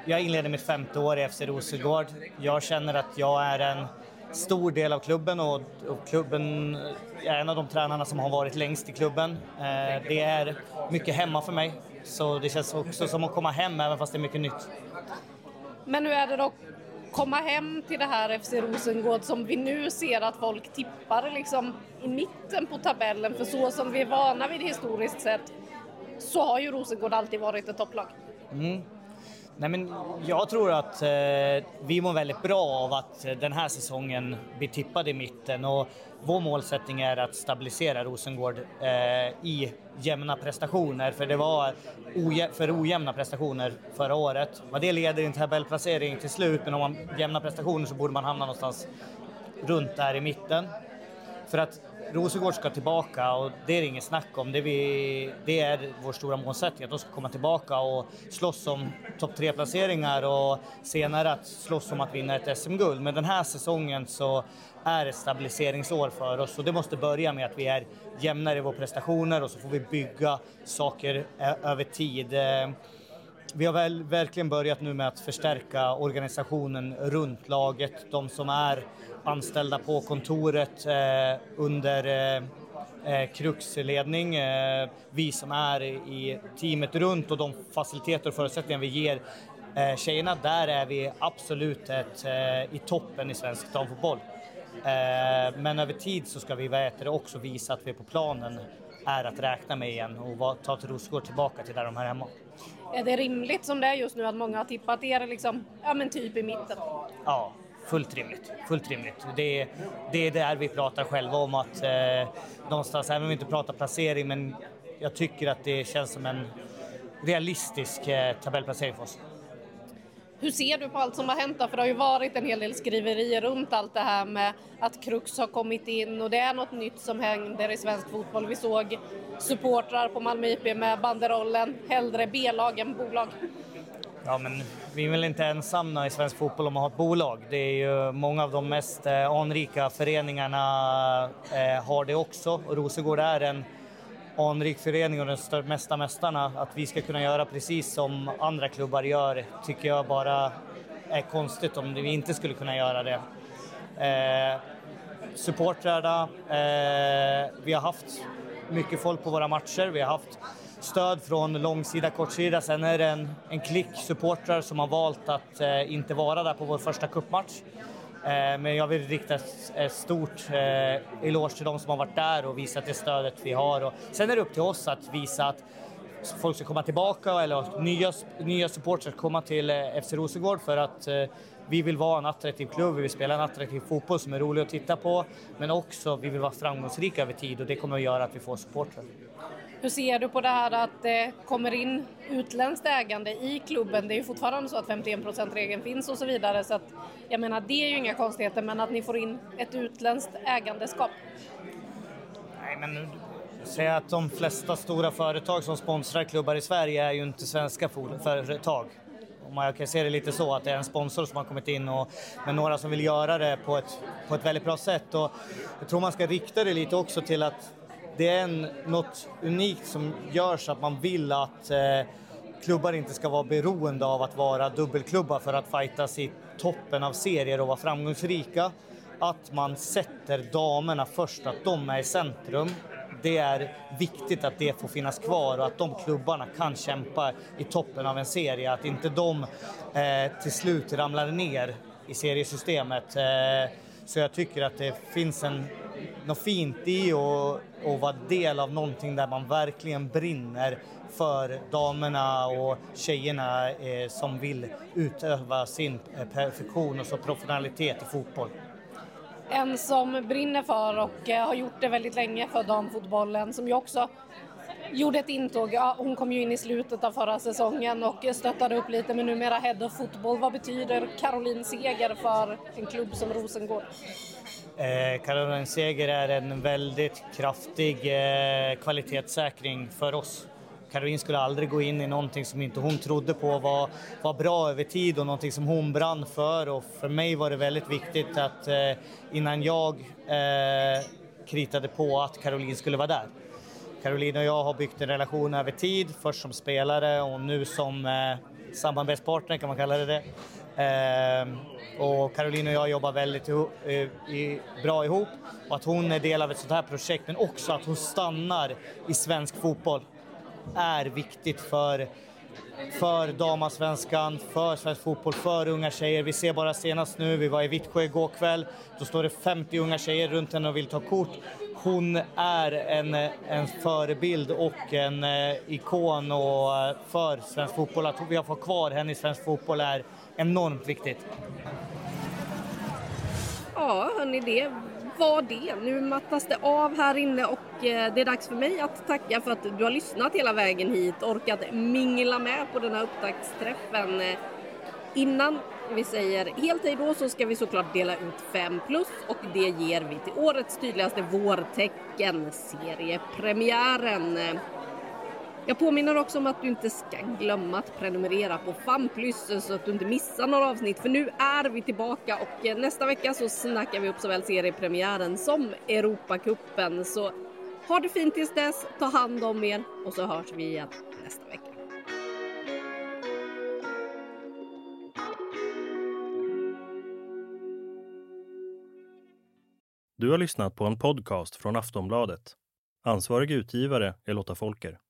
Speaker 16: jag inleder mitt 5:e år i FC Rosengård. Jag känner att jag är en stor del av klubben och klubben är en av de tränarna som har varit längst i klubben. Det är mycket hemma för mig, så det känns också som att komma hem även fast det är mycket nytt.
Speaker 2: Men hur är det då komma hem till det här FC Rosengård som vi nu ser att folk tippar liksom i mitten på tabellen? För så som vi är vana vid historiskt sett så har ju Rosengård alltid varit ett topplag.
Speaker 16: Nej, men jag tror att vi mår väldigt bra av att den här säsongen blir tippad i mitten, och vår målsättning är att stabilisera Rosengård i jämna prestationer, för det var för ojämna prestationer förra året. Vad det leder i en tabellplacering till slut, men om man jämna prestationer så borde man hamna någonstans runt där i mitten. För att Rosengård ska tillbaka, och det är inget snack om. Det är vår stora målsättning, att de ska komma tillbaka och slåss om topp 3-placeringar och senare att slåss om att vinna ett SM-guld. Men den här säsongen så är ett stabiliseringsår för oss, och det måste börja med att vi är jämnare i våra prestationer, och så får vi bygga saker över tid. Vi har verkligen börjat nu med att förstärka organisationen runt laget. De som är anställda på kontoret under Krux ledning. Vi som är i teamet runt och de faciliteter och förutsättningar vi ger tjejerna, där är vi absolut i toppen i svensk damfotboll. Men över tid så ska vi också visa att vi på planen är att räkna med igen och ta till Rosengård tillbaka till där de här hemma.
Speaker 2: Är det rimligt som det är just nu att många har tippat er liksom, typ i mitten?
Speaker 16: Ja, fullt rimligt. Det är där vi pratar själva om att någonstans, även om vi inte pratar placering, men jag tycker att det känns som en realistisk tabellplacering för oss.
Speaker 2: Hur ser du på allt som har hänt då? För det har ju varit en hel del skriverier runt allt det här med att Krux har kommit in och det är något nytt som händer i svensk fotboll. Vi såg supportrar på Malmö IP med banderollen, hellre B-lag än bolag.
Speaker 16: Ja, men vi är väl inte ensamma i svensk fotboll om att ha ett bolag. Det är ju många av de mest anrika föreningarna har det också, och Rosengård är en anrik förening och den mesta mästarna. Att vi ska kunna göra precis som andra klubbar gör tycker jag bara är konstigt om vi inte skulle kunna göra det. Supportrarna, vi har haft mycket folk på våra matcher, vi har haft stöd från långsida, kortsida. Sen är det en klick supportrar som har valt att inte vara där på vår första cupmatch. Men jag vill rikta ett stort eloge till de som har varit där och visat det stödet vi har. Och sen är det upp till oss att visa att folk ska komma tillbaka, eller att nya supportrar ska komma till FC Rosengård, för att vi vill vara en attraktiv klubb, vi vill spela en attraktiv fotboll som är rolig att titta på, men också vi vill vara framgångsrika över tid, och det kommer att göra att vi får supportrar.
Speaker 2: Hur ser du på det här att det kommer in utländskt ägande i klubben? Det är ju fortfarande så att 51%-regeln finns och så vidare, så att jag menar, det är ju inga konstigheter, men att ni får in ett utländskt ägandeskap.
Speaker 16: Nej, men säga att de flesta stora företag som sponsrar klubbar i Sverige är ju inte svenska företag. Man kan se det lite så att det är en sponsor som har kommit in, men några som vill göra det på ett väldigt bra sätt. Och jag tror man ska rikta det lite också till att det är något unikt som gör så att man vill att klubbar inte ska vara beroende av att vara dubbelklubbar för att fightas i toppen av serier och vara framgångsrika. Att man sätter damerna först, att de är i centrum. Det är viktigt att det får finnas kvar och att de klubbarna kan kämpa i toppen av en serie. Att inte de till slut ramlar ner i seriesystemet. Så jag tycker att det finns något fint i att vara del av någonting där man verkligen brinner för damerna och tjejerna som vill utöva sin perfektion och så professionalitet i fotboll.
Speaker 2: En som brinner för och har gjort det väldigt länge för damfotbollen, som ju också gjorde ett intåg. Ja, hon kom ju in i slutet av förra säsongen och stöttade upp lite, men numera head of football. Vad betyder Caroline Seger för en klubb som Rosengård?
Speaker 16: Caroline Seger är en väldigt kraftig kvalitetssäkring för oss. Caroline skulle aldrig gå in i någonting som inte hon trodde på var bra över tid och någonting som hon brann för. Och för mig var det väldigt viktigt att innan jag kritade på att Caroline skulle vara där. Caroline och jag har byggt en relation över tid, först som spelare och nu som samarbetspartner kan man kalla det. Och Caroline och jag jobbar väldigt bra ihop. Och att hon är del av ett sånt här projekt, men också att hon stannar i svensk fotboll är viktigt för damallsvenskan, för svensk fotboll, för unga tjejer. Vi ser bara senast nu, vi var i Vittsjö igår kväll, då står det 50 unga tjejer runt henne och vill ta kort. Hon är en förebild och en ikon och för svensk fotboll. Att vi har fått kvar henne i svensk fotboll är enormt viktigt.
Speaker 2: Ja, hörni, det var det. Nu mattas det av här inne och det är dags för mig att tacka för att du har lyssnat hela vägen hit, orkat mingla med på den här upptaktsträffen. Innan vi säger helt hej då så ska vi såklart dela ut 5+, och det ger vi till årets tydligaste vårtecken, seriepremiären. Jag påminner också om att du inte ska glömma att prenumerera på FAM+ så att du inte missar några avsnitt, för nu är vi tillbaka och nästa vecka så snackar vi upp såväl seriepremiären som Europacupen. Så ha det fint tills dess, ta hand om er och så hörs vi igen nästa vecka.
Speaker 1: Du har lyssnat på en podcast från Aftonbladet. Ansvarig utgivare är Lotta Folker.